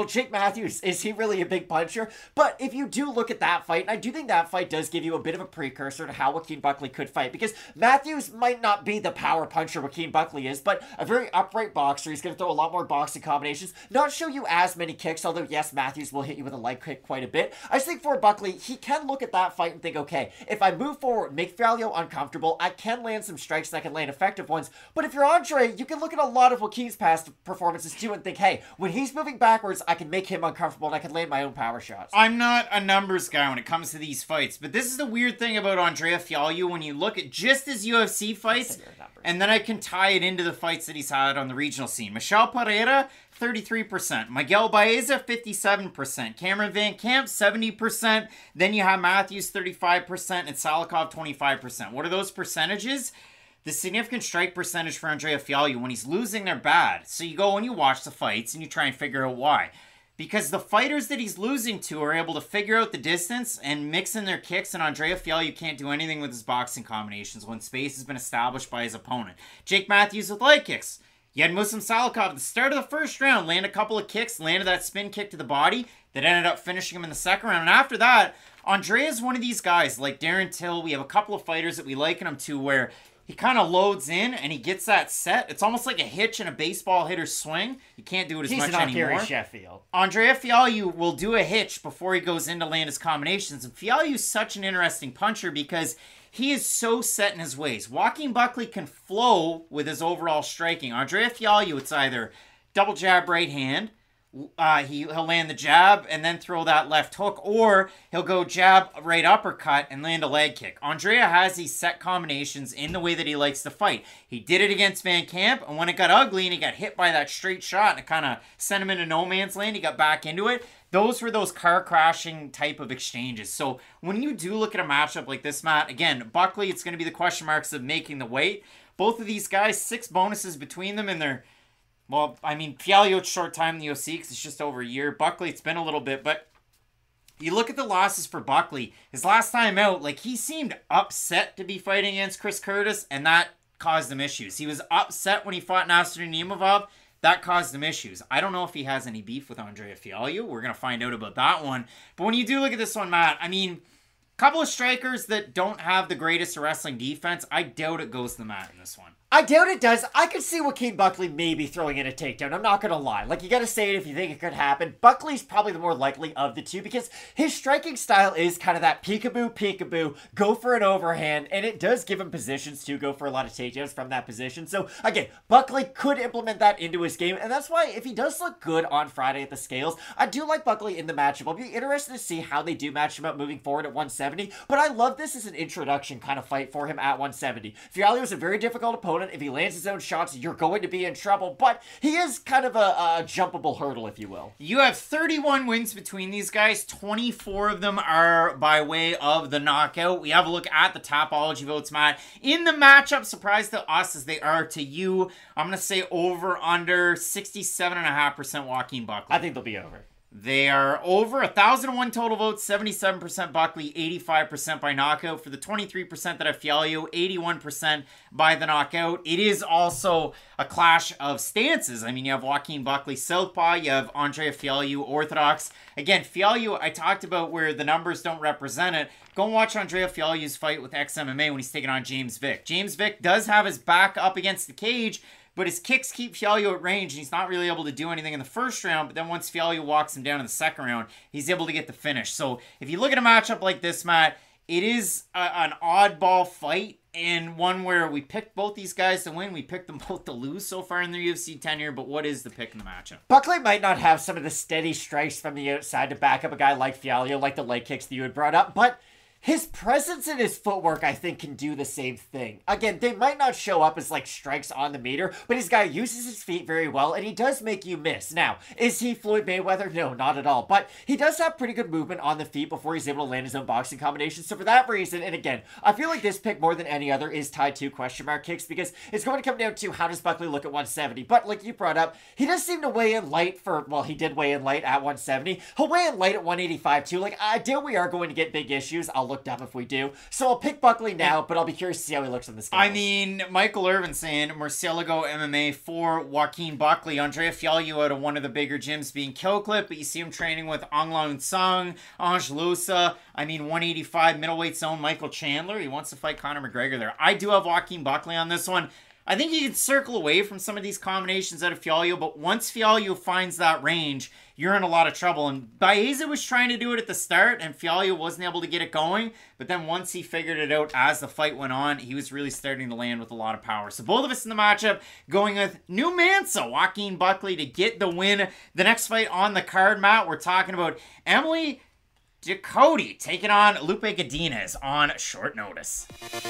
Jake Matthews, is he really a big puncher? But if you do look at that fight, and I do think that fight does give you a bit of a precursor to how Joaquin Buckley could fight, because Matthews might not be the power puncher Joaquin Buckley is, but a very upright boxer. He's going to throw a lot more boxing combinations, not show you as many kicks, although yes, Matthews will hit you with a leg kick quite a bit. I just think for Buckley, he can look at that fight and think, okay, if I move forward, make Fialho uncomfortable, I can land some strikes and I can land effective ones. But if you're Andre, you can look at a lot of Joaquin's past performances too and think, hey, when he's moving backwards, I can make him uncomfortable and I can land my own power shots. I'm not a numbers guy when it comes to these fights, but this is the weird thing about Andrea Fialho when you look at just his U F C fights, and then I can tie it into the fights that he's had on the regional scene. Michel Pereira, thirty-three percent. Miguel Baeza, fifty-seven percent. Cameron Van Camp, seventy percent. Then you have Matthews, thirty-five percent, and Salikov, twenty-five percent. What are those percentages? The significant strike percentage for Andrea Fialho, when he's losing, they're bad. So you go and you watch the fights and you try and figure out why. Because the fighters that he's losing to are able to figure out the distance and mix in their kicks, and Andrea Fialho can't do anything with his boxing combinations when space has been established by his opponent. Jake Matthews with leg kicks. You had Muslim Salikov at the start of the first round land a couple of kicks, landed that spin kick to the body that ended up finishing him in the second round. And after that, Andrea's one of these guys, like Darren Till. We have a couple of fighters that we liken him to where he kind of loads in and he gets that set. It's almost like a hitch in a baseball hitter's swing. You can't do it as He's much not anymore. Gary Sheffield. Andrea Fialho will do a hitch before he goes in to land his combinations. And Fialho's such an interesting puncher because he is so set in his ways. Joaquin Buckley can flow with his overall striking. Andrea Fialho, it's either double jab right hand, Uh, he, he'll land the jab and then throw that left hook, or he'll go jab, right uppercut, and land a leg kick. Andrea has these set combinations in the way that he likes to fight. He did it against Van Camp, and when it got ugly and he got hit by that straight shot and it kind of sent him into no man's land, he got back into it. Those were those car-crashing type of exchanges. So when you do look at a matchup like this, Matt, again, Buckley, it's going to be the question marks of making the weight. Both of these guys, six bonuses between them, and they're Well, I mean, Fialho, it's short time in the U F C because it's just over a year. Buckley, it's been a little bit, but you look at the losses for Buckley. His last time out, like, he seemed upset to be fighting against Chris Curtis, and that caused him issues. He was upset when he fought Nasser Nimavov. That caused him issues. I don't know if he has any beef with Andrea Fialho. We're going to find out about that one. But when you do look at this one, Matt, I mean, a couple of strikers that don't have the greatest wrestling defense, I doubt it goes to the mat in this one. I doubt it does. I could see Joaquin Buckley maybe throwing in a takedown. I'm not going to lie. Like, you got to say it if you think it could happen. Buckley's probably the more likely of the two because his striking style is kind of that peekaboo, peekaboo, go for an overhand, and it does give him positions to go for a lot of takedowns from that position. So, again, Buckley could implement that into his game, and that's why if he does look good on Friday at the scales, I do like Buckley in the matchup. I'll be interested to see how they do match him up moving forward at one seventy, but I love this as an introduction kind of fight for him at one seventy. Fialho is a very difficult opponent. If he lands his own shots, you're going to be in trouble, but he is kind of a, a jumpable hurdle, if you will. You have thirty-one wins between these guys. twenty-four of them are by way of the knockout. We have a look at the Tapology votes, Matt. In the matchup, surprised to us as they are to you, I'm going to say over under sixty-seven point five percent Joaquin Buckley. I think they'll be over. They are over one thousand one total votes, seventy-seven percent Buckley, eighty-five percent by knockout. For the twenty-three percent that have Fialho, eighty-one percent by the knockout. It is also a clash of stances. I mean, you have Joaquin Buckley southpaw, you have Andrea Fialho orthodox. Again, Fialho, I talked about where the numbers don't represent it. Go and watch Andrea Fialho's fight with X M M A when he's taking on James Vick. James Vick does have his back up against the cage, but his kicks keep Fialho at range, and he's not really able to do anything in the first round, but then once Fialho walks him down in the second round, he's able to get the finish. So if you look at a matchup like this, Matt, it is a, an oddball fight, and one where we picked both these guys to win. We picked them both to lose so far in their U F C tenure, but what is the pick in the matchup? Buckley might not have some of the steady strikes from the outside to back up a guy like Fialho, like the leg kicks that you had brought up, but his presence and his footwork, I think, can do the same thing. Again, they might not show up as, like, strikes on the meter, but his guy uses his feet very well, and he does make you miss. Now, is he Floyd Mayweather? No, not at all. But he does have pretty good movement on the feet before he's able to land his own boxing combinations. So for that reason, and again, I feel like this pick more than any other is tied to question mark kicks, because it's going to come down to how does Buckley look at one seventy. But like you brought up, he does seem to weigh in light for, well, he did weigh in light at one seventy. He'll weigh in light at one eighty-five too. Like, I doubt we are going to get big issues. I'll look look dumb if we do. So I'll pick Buckley now, but I'll be curious to see how he looks in this game. I mean, Michael Irvin saying Murcielago M M A for Joaquin Buckley. Andrea Fialho out of one of the bigger gyms being kill clip, but you see him training with Aung Lang Sung, Ange Lusa. I mean, one eighty-five middleweight zone, Michael Chandler. He wants to fight Conor McGregor there. I do have Joaquin Buckley on this one. I think you can circle away from some of these combinations out of Fialho, but once Fialho finds that range, you're in a lot of trouble. And Baeza was trying to do it at the start, and Fialho wasn't able to get it going. But then once he figured it out as the fight went on, he was really starting to land with a lot of power. So both of us in the matchup going with New Mansa, Joaquin Buckley, to get the win. The next fight on the card, Matt, we're talking about Emily Ducote taking on Lupe Godinez on short notice.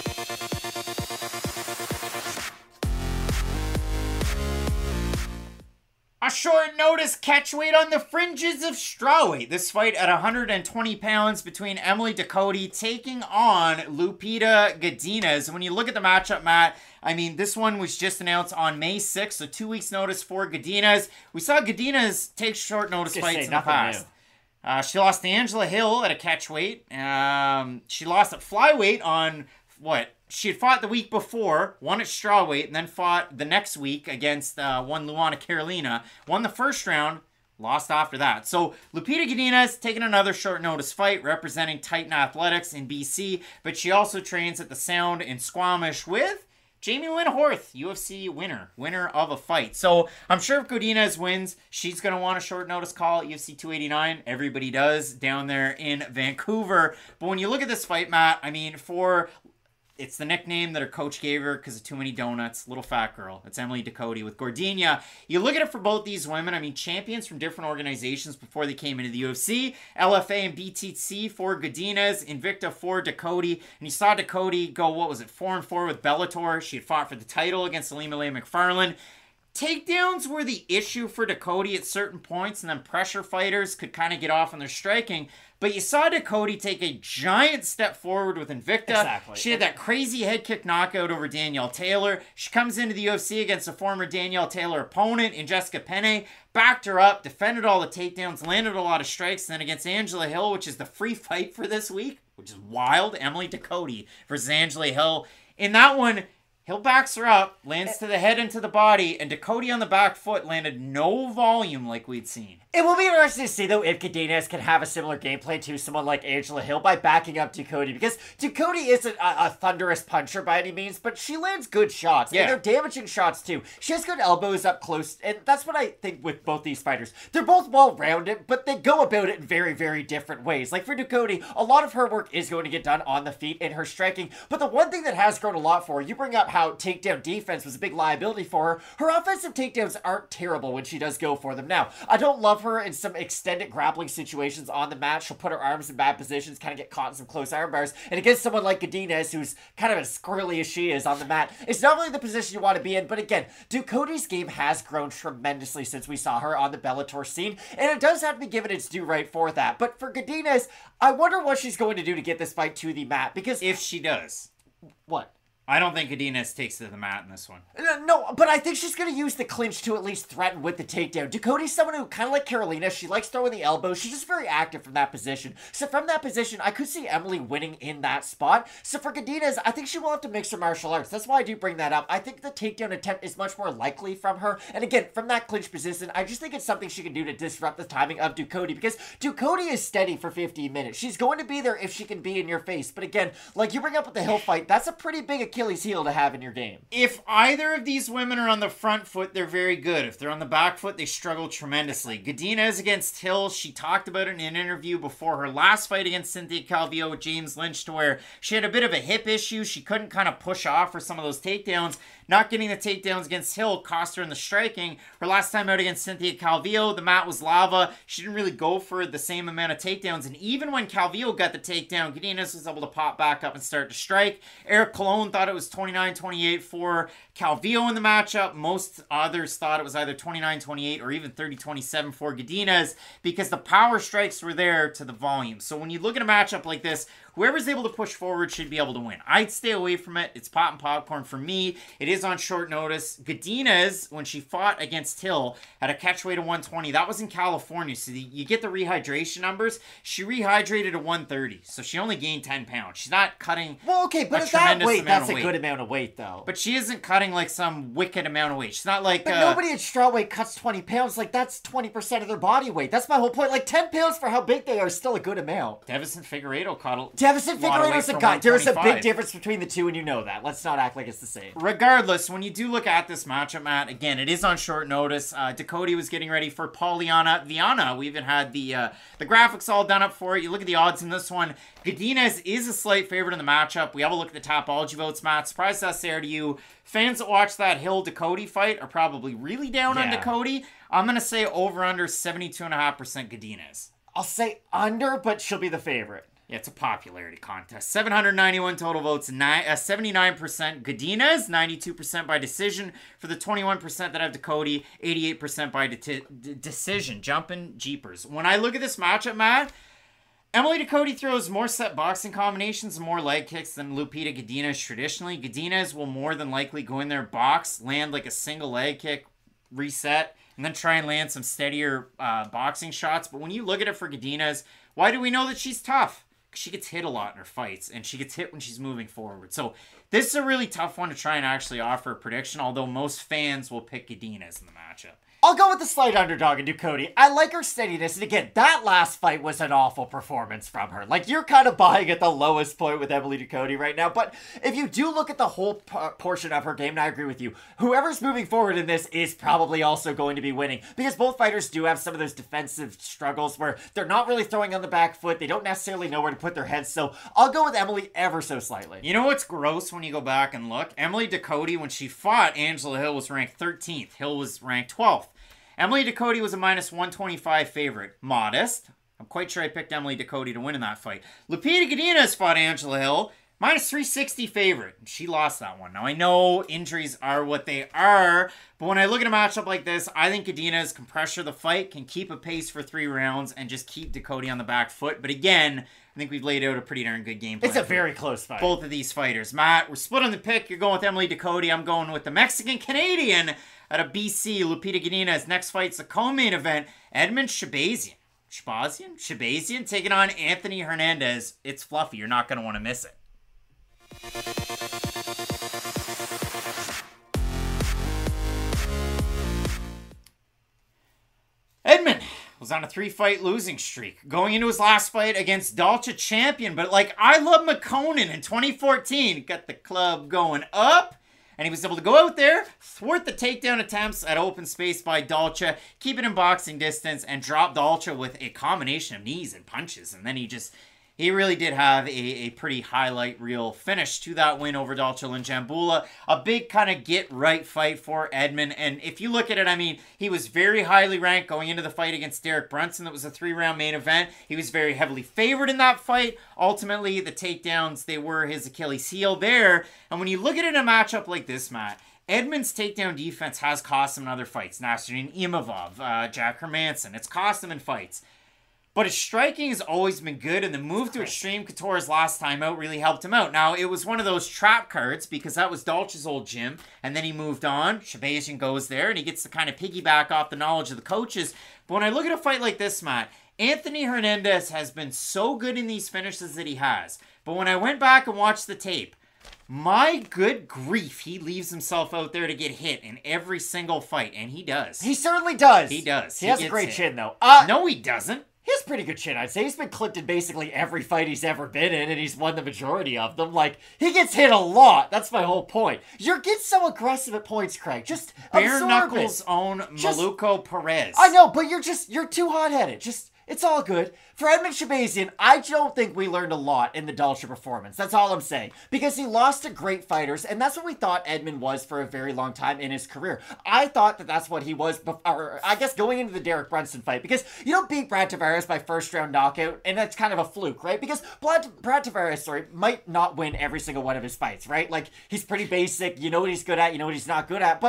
A short notice catchweight on the fringes of strawweight. This fight at one hundred twenty pounds between Emily Ducote taking on Lupita Godinez. When you look at the matchup, Matt, I mean, this one was just announced on May sixth, so two weeks notice for Godinez. We saw Godinez take short notice Just fights say, in the past. Uh, she lost to Angela Hill at a catchweight. Um, she lost at flyweight on, what? She had fought the week before, won at strawweight, and then fought the next week against uh, one Luana Carolina. Won the first round, lost after that. So Lupita Godinez taking another short notice fight representing Titan Athletics in B C, but she also trains at the Sound in Squamish with Jamie Lynn Horth, U F C winner, winner of a fight. So I'm sure if Godinez wins, she's going to want a short notice call at U F C two eighty-nine. Everybody does down there in Vancouver. But when you look at this fight, Matt, I mean, for... it's the nickname that her coach gave her because of Too Many Donuts. Little fat girl. It's Emily Ducote with Gordina. You look at it for both these women. I mean, champions from different organizations before they came into the U F C. L F A and B T C for Godinez. Invicta for Ducote. And you saw Ducote go, what was it, four and four with Bellator. She had fought for the title against Ilima-Lei Macfarlane. Takedowns were the issue for Ducote at certain points, and then pressure fighters could kind of get off on their striking. But you saw Ducote take a giant step forward with Invicta. Exactly. She had that crazy head kick knockout over Danielle Taylor. She comes into the U F C against a former Danielle Taylor opponent in Jessica Penne, backed her up, defended all the takedowns, landed a lot of strikes. And then against Angela Hill, which is the free fight for this week, which is wild, Emily Ducote versus Angela Hill. In that one, Hill backs her up, lands to the head and to the body, and Ducote on the back foot landed no volume like we'd seen. It will be interesting to see, though, if Godinez can have a similar gameplay to someone like Angela Hill by backing up Ducote, because Ducote isn't a, a thunderous puncher by any means, but she lands good shots, Yeah. and they're damaging shots, too. She has good elbows up close, and that's what I think with both these fighters. They're both well-rounded, but they go about it in very, very different ways. Like, for Ducote, a lot of her work is going to get done on the feet in her striking, but the one thing that has grown a lot for her, you bring up how takedown defense was a big liability for her, her offensive takedowns aren't terrible when she does go for them. Now, I don't love her in some extended grappling situations on the mat. She'll put her arms in bad positions, kind of get caught in some close arm bars. And against someone like Godinez, who's kind of as squirrely as she is on the mat, it's not really the position you want to be in. But again, Ducote's game has grown tremendously since we saw her on the Bellator scene, and it does have to be given its due right for that. But for Godinez, I wonder what she's going to do to get this fight to the mat, because... If she does. What? I don't think Godinez takes to the mat in this one. No, but I think she's going to use the clinch to at least threaten with the takedown. Ducote's someone who, kind of like Carolina, she likes throwing the elbows. She's just very active from that position. So from that position, I could see Emily winning in that spot. So for Godinez, I think she will have to mix her martial arts. That's why I do bring that up. I think the takedown attempt is much more likely from her. And again, from that clinch position, I just think it's something she can do to disrupt the timing of Ducote, because Ducote is steady for fifteen minutes. She's going to be there if she can be in your face. But again, like you bring up with the Hill fight, that's a pretty big Achilles heel to have in your game. If either of these women are on the front foot, they're very good. If they're on the back foot, they struggle tremendously. Godinez against Hill, she talked about it in an interview before her last fight against Cynthia Calvillo with James Lynch, to where she had a bit of a hip issue. She couldn't kind of push off for some of those takedowns. Not getting the takedowns against Hill cost her in the striking. Her last time out against Cynthia Calvillo, the mat was lava. She didn't really go for the same amount of takedowns. And even when Calvillo got the takedown, Godinez was able to pop back up and start to strike. Eric Colon thought it was twenty-nine twenty-eight for Calvillo in the matchup. Most others thought it was either twenty-nine twenty-eight or even thirty twenty-seven for Godinez, because the power strikes were there to the volume. So when you look at a matchup like this, whoever's able to push forward should be able to win. I'd stay away from it. It's pot and popcorn for me. It is on short notice. Godinez, when she fought against Hill, had a catch weight of one twenty. That was in California, so the, you get the rehydration numbers. She rehydrated to one thirty, so she only gained ten pounds. She's not cutting Well, okay, but a at that tremendous weight, amount that's of a weight. good amount of weight, though. But she isn't cutting like some wicked amount of weight. She's not like But uh, nobody at strawweight cuts twenty pounds. Like, that's twenty percent of their body weight. That's my whole point. Like, ten pounds for how big they are is still a good amount. Davison Figueiredo caught a Davison lot of weight Figueiredo's a for guy. There's a big one twenty-five. difference between the two, and you know that. Let's not act like it's the same. Regardless, when you do look at this matchup, Matt, again, it is on short notice. Uh, Dakota was getting ready for Polyana Viana. We even had the uh, the graphics all done up for it. You look at the odds in this one. Godinez is a slight favorite in the matchup. We have a look at the Tapology votes, Matt. Surprised that's there to you. Fans that watch that Hill-Dakota fight are probably really down on Yeah. Dakota. I'm going to say over-under seventy-two point five percent Godinez. I'll say under, but she'll be the favorite. Yeah, it's a popularity contest. seven hundred ninety-one total votes, nine, uh, seventy-nine percent Godinez, ninety-two percent by decision. For the twenty-one percent that have Dakota, eighty-eight percent by de- de- decision. Jumping jeepers. When I look at this matchup, Matt, Emily Dakota throws more set boxing combinations and more leg kicks than Lupita Godinez traditionally. Godinez will more than likely go in there, box, land like a single leg kick, reset, and then try and land some steadier uh, boxing shots. But when you look at it for Godinez, why do we know that she's tough? She gets hit a lot in her fights, and she gets hit when she's moving forward. So this is a really tough one to try and actually offer a prediction, although most fans will pick Godinez in the matchup. I'll go with the slight underdog in Ducote. I like her steadiness, and again, that last fight was an awful performance from her. Like, you're kind of buying at the lowest point with Emily Ducote right now, but if you do look at the whole p- portion of her game, and I agree with you, whoever's moving forward in this is probably also going to be winning, because both fighters do have some of those defensive struggles where they're not really throwing on the back foot, they don't necessarily know where to put their heads, so I'll go with Emily ever so slightly. You know what's gross when you go back and look? Emily Ducote, when she fought Angela Hill, was ranked thirteenth. Hill was ranked twelfth. Emily Ducote was a minus one twenty-five favorite. Modest. I'm quite sure I picked Emily Ducote to win in that fight. Lupita Godinez fought Angela Hill. Minus three sixty favorite. She lost that one. Now, I know injuries are what they are, but when I look at a matchup like this, I think Godinez can pressure the fight, can keep a pace for three rounds, and just keep Ducote on the back foot. But again, I think we've laid out a pretty darn good game plan. It's a for very close fight. both of these fighters. Matt, we're split on the pick. You're going with Emily Ducote. I'm going with the Mexican-Canadian out of B C, Lupita Godinez. Next fight's a co-main event. Edmund Shabazian. Shabazian? Shabazian taking on Anthony Hernandez. It's fluffy. You're not going to want to miss it. Edmund was on a three-fight losing streak, going into his last fight against Dalcha champion, but like I Love McConan in twenty fourteen, got the club going up, and he was able to go out there, thwart the takedown attempts at open space by Dalcha, keep it in boxing distance, and drop Dalcha with a combination of knees and punches, and then he just... He really did have a, a pretty highlight reel finish to that win over Dalcha Lunjambula. A big kind of get-right fight for Edmund. And if you look at it, I mean, he was very highly ranked going into the fight against Derek Brunson. That was a three-round main event. He was very heavily favored in that fight. Ultimately, the takedowns, they were his Achilles heel there. And when you look at it in a matchup like this, Matt, Edmund's takedown defense has cost him in other fights. Nasruddin Imavov, uh, Jack Hermanson. It's cost him in fights. But his striking has always been good, and the move to Extreme Couture's last time out really helped him out. Now, it was one of those trap cards, because that was Dalcha's old gym, and then he moved on. Shabazian goes there, and he gets to kind of piggyback off the knowledge of the coaches. But when I look at a fight like this, Matt, Anthony Hernandez has been so good in these finishes that he has. But when I went back and watched the tape, my good grief, he leaves himself out there to get hit in every single fight, and he does. He certainly does. He does. He, He has a gets great hit. chin, though. Uh, No, he doesn't. He has pretty good chin, I'd say. He's been clipped in basically every fight he's ever been in, and he's won the majority of them. Like, he gets hit a lot. That's my whole point. You're getting so aggressive at points, Craig. Just Bare absorb Knuckles' it. own Just- Maluco Perez. I know, but you're just, you're too hot-headed. Just, it's all good. For Edmund Shabazian, I don't think we learned a lot in the Dalcha performance. That's all I'm saying. Because he lost to great fighters, and that's what we thought Edmund was for a very long time in his career. I thought that that's what he was, before, I guess, going into the Derek Brunson fight. Because you don't beat Brad Tavares by first-round knockout, and that's kind of a fluke, right? Because Brad, Brad Tavares, sorry, might not win every single one of his fights, right? Like, he's pretty basic. You know what he's good at. You know what he's not good at. But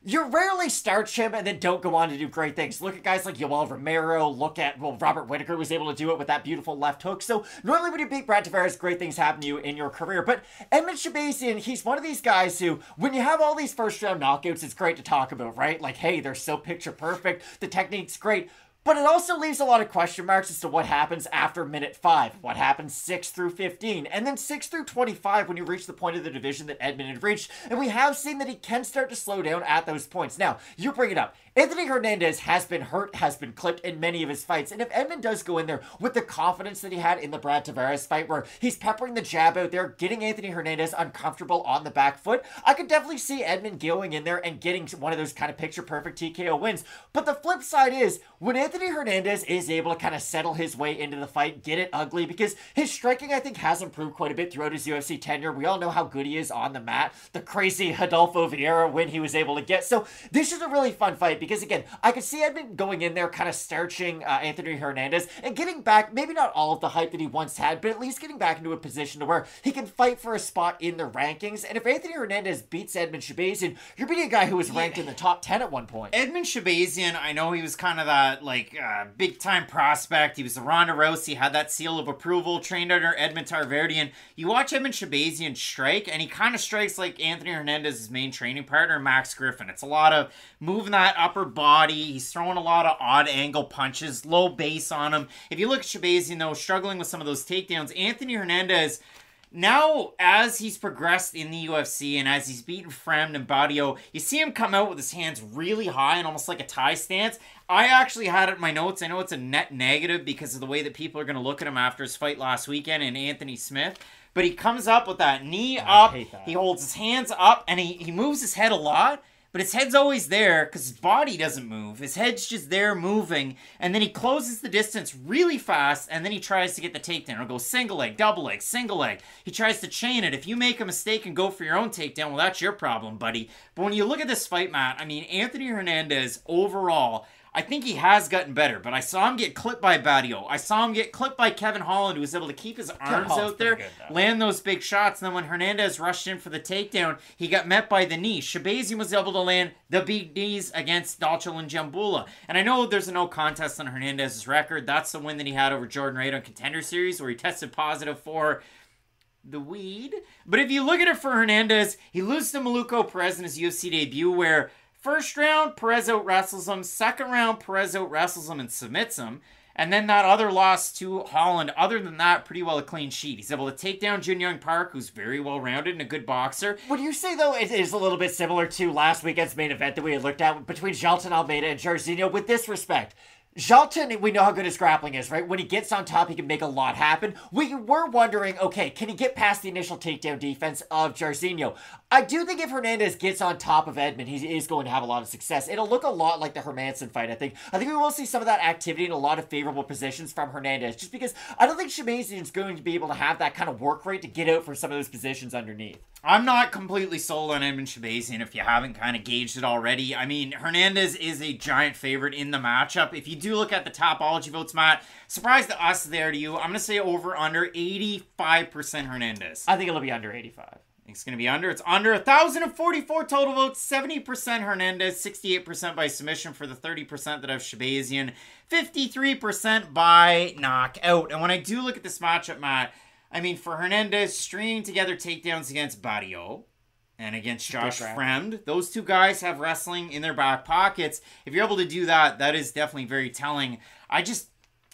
you rarely starch him and then don't go on to do great things. Look at guys like Yoel Romero. Look at, well, Robert Whittaker was able to do it with that beautiful left hook. So normally when you beat Brad Tavares, great things happen to you in your career. But Edmen Shahbazyan, he's one of these guys who, when you have all these first round knockouts, it's great to talk about, right? Like, hey, they're so picture perfect. The technique's great. But it also leaves a lot of question marks as to what happens after minute five. What happens six through fifteen? And then six through twenty-five when you reach the point of the division that Edmen had reached. And we have seen that he can start to slow down at those points. Now, you bring it up. Anthony Hernandez has been hurt, has been clipped in many of his fights. And if Edmen does go in there with the confidence that he had in the Brad Tavares fight, where he's peppering the jab out there, getting Anthony Hernandez uncomfortable on the back foot, I could definitely see Edmen going in there and getting one of those kind of picture-perfect T K O wins. But the flip side is, when Anthony Hernandez is able to kind of settle his way into the fight, get it ugly, because his striking, I think, has improved quite a bit throughout his U F C tenure. We all know how good he is on the mat. The crazy Adolfo Vieira win he was able to get. So this is a really fun fight, because again, I could see Edmen going in there kind of starching uh, Anthony Hernandez and getting back, maybe not all of the hype that he once had, but at least getting back into a position to where he can fight for a spot in the rankings. And if Anthony Hernandez beats Edmen Shahbazyan, you're beating a guy who was ranked yeah. in the top ten at one point. Edmen Shahbazyan, I know he was kind of that, like, uh, big-time prospect. He was the Ronda Rousey, had that seal of approval, trained under Edmond Tarverdyan. You watch Edmen Shahbazyan strike, and he kind of strikes like Anthony Hernandez's main training partner, Max Griffin. It's a lot of moving that upper body. He's throwing a lot of odd angle punches, low base on him. If you look at Shahbazyan, though, struggling with some of those takedowns, Anthony Hernandez, now, as he's progressed in the U F C and as he's beaten Fremd and Barrio, you see him come out with his hands really high and almost like a tie stance. I actually had it in my notes. I know it's a net negative because of the way that people are going to look at him after his fight last weekend in Anthony Smith. But he comes up with that knee up. He holds his hands up and he, he moves his head a lot. But his head's always there because his body doesn't move. His head's just there moving. And then he closes the distance really fast. And then he tries to get the takedown. He'll go single leg, double leg, single leg. He tries to chain it. If you make a mistake and go for your own takedown, well, that's your problem, buddy. But when you look at this fight, Matt, I mean, Anthony Hernandez overall, I think he has gotten better, but I saw him get clipped by Barrio. I saw him get clipped by Kevin Holland, who was able to keep his arms out there, good, land those big shots, and then when Hernandez rushed in for the takedown, he got met by the knee. Shahbazyan was able to land the big knees against Dalcho and Jambula. And I know there's a no contest on Hernandez's record. That's the win that he had over Jordan Reid on Contender Series, where he tested positive for the weed. But if you look at it for Hernandez, he loses to Maluco Perez in his U F C debut, where first round, Perez out-wrestles him. Second round, Perez out-wrestles him and submits him. And then that other loss to Holland, other than that, pretty well a clean sheet. He's able to take down Jun Young Park, who's very well-rounded and a good boxer. Would you say, though, it is a little bit similar to last weekend's main event that we had looked at between Jailton Almeida and Jairzinho with this respect? Jailton, we know how good his grappling is, right? When he gets on top, he can make a lot happen. We were wondering, okay, can he get past the initial takedown defense of Jairzinho? I do think if Hernandez gets on top of Edmen, he is going to have a lot of success. It'll look a lot like the Hermansson fight, I think. I think we will see some of that activity in a lot of favorable positions from Hernandez, just because I don't think Shahbazyan's going to be able to have that kind of work rate to get out for some of those positions underneath. I'm not completely sold on Edmen Shahbazyan if you haven't kind of gauged it already. I mean, Hernandez is a giant favorite in the matchup. If you do look at the Topology votes, Matt, surprise to us there to you. I'm going to say over under eighty-five percent Hernandez. I think it'll be under eighty-five. It's going to be under. It's under one thousand forty-four total votes. seventy percent Hernandez, sixty-eight percent by submission for the thirty percent that have Shahbazyan, fifty-three percent by knockout. And when I do look at this matchup, Matt, I mean, for Hernandez, stringing together takedowns against Barrio and against Josh Fremd, those two guys have wrestling in their back pockets. If you're able to do that, that is definitely very telling. I just...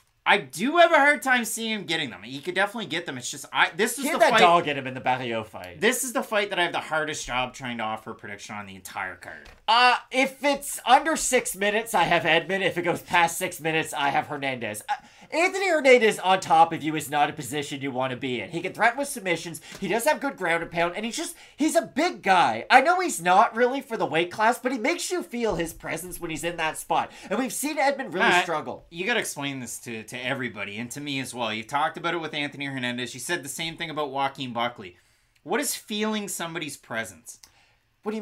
I do have a hard time seeing him getting them. He could definitely get them. It's just I. This is he the that fight. Dog get him in the Barrio fight. This is the fight that I have the hardest job trying to offer a prediction on the entire card. Uh, if it's under six minutes, I have Edmen. If it goes past six minutes, I have Hernandez. Uh, Anthony Hernandez on top of you is not a position you want to be in. He can threaten with submissions. He does have good ground and pound, and he's just, he's a big guy. I know he's not really for the weight class, but he makes you feel his presence when he's in that spot. And we've seen Edmen really uh, struggle. You got to explain this to, to everybody, and to me as well. You talked about it with Anthony Hernandez. You said the same thing about Joaquin Buckley. What is feeling somebody's presence? What do you mean?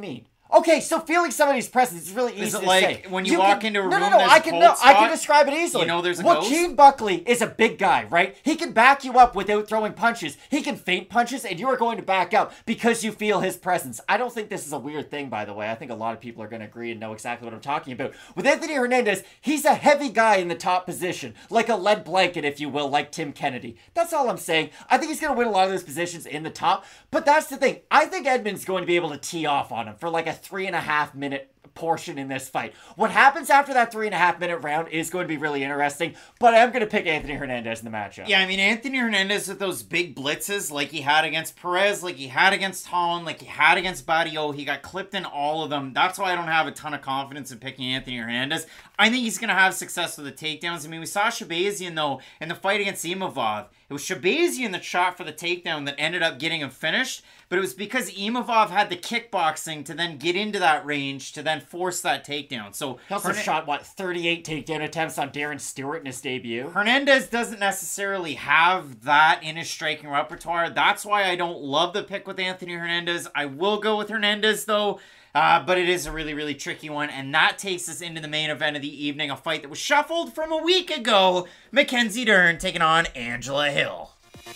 Okay, so feeling somebody's presence is really easy Is it to like say. when you walk can, into a no, room, no, no, there's I a can cold no, I can spot? describe it easily. You know there's a Joaquin ghost? Buckley is a big guy, right? He can back you up without throwing punches. He can feint punches, and you are going to back up because you feel his presence. I don't think this is a weird thing, by the way. I think a lot of people are going to agree and know exactly what I'm talking about. With Anthony Hernandez, he's a heavy guy in the top position, like a lead blanket, if you will, like Tim Kennedy. That's all I'm saying. I think he's going to win a lot of those positions in the top, but that's the thing. I think Edmund's going to be able to tee off on him for like a three and a half minute portion in this fight. What happens after that three and a half minute round is going to be really interesting, but I'm going to pick Anthony Hernandez in the matchup. Yeah, I mean, Anthony Hernandez with those big blitzes like he had against Perez, like he had against Holland, like he had against Barrio, he got clipped in all of them. That's why I don't have a ton of confidence in picking Anthony Hernandez. I think he's going to have success with the takedowns. I mean, we saw Shabazian, though, in the fight against Imavov. It was Shabazian that shot for the takedown that ended up getting him finished, but it was because Imavov had the kickboxing to then get into that range to then force that takedown. So he also Hern- shot, what, thirty-eight takedown attempts on Darren Stewart in his debut? Hernandez doesn't necessarily have that in his striking repertoire. That's why I don't love the pick with Anthony Hernandez. I will go with Hernandez, though. Uh, but it is a really, really tricky one, and that takes us into the main event of the evening, a fight that was shuffled from a week ago. Mackenzie Dern taking on Angela Hill.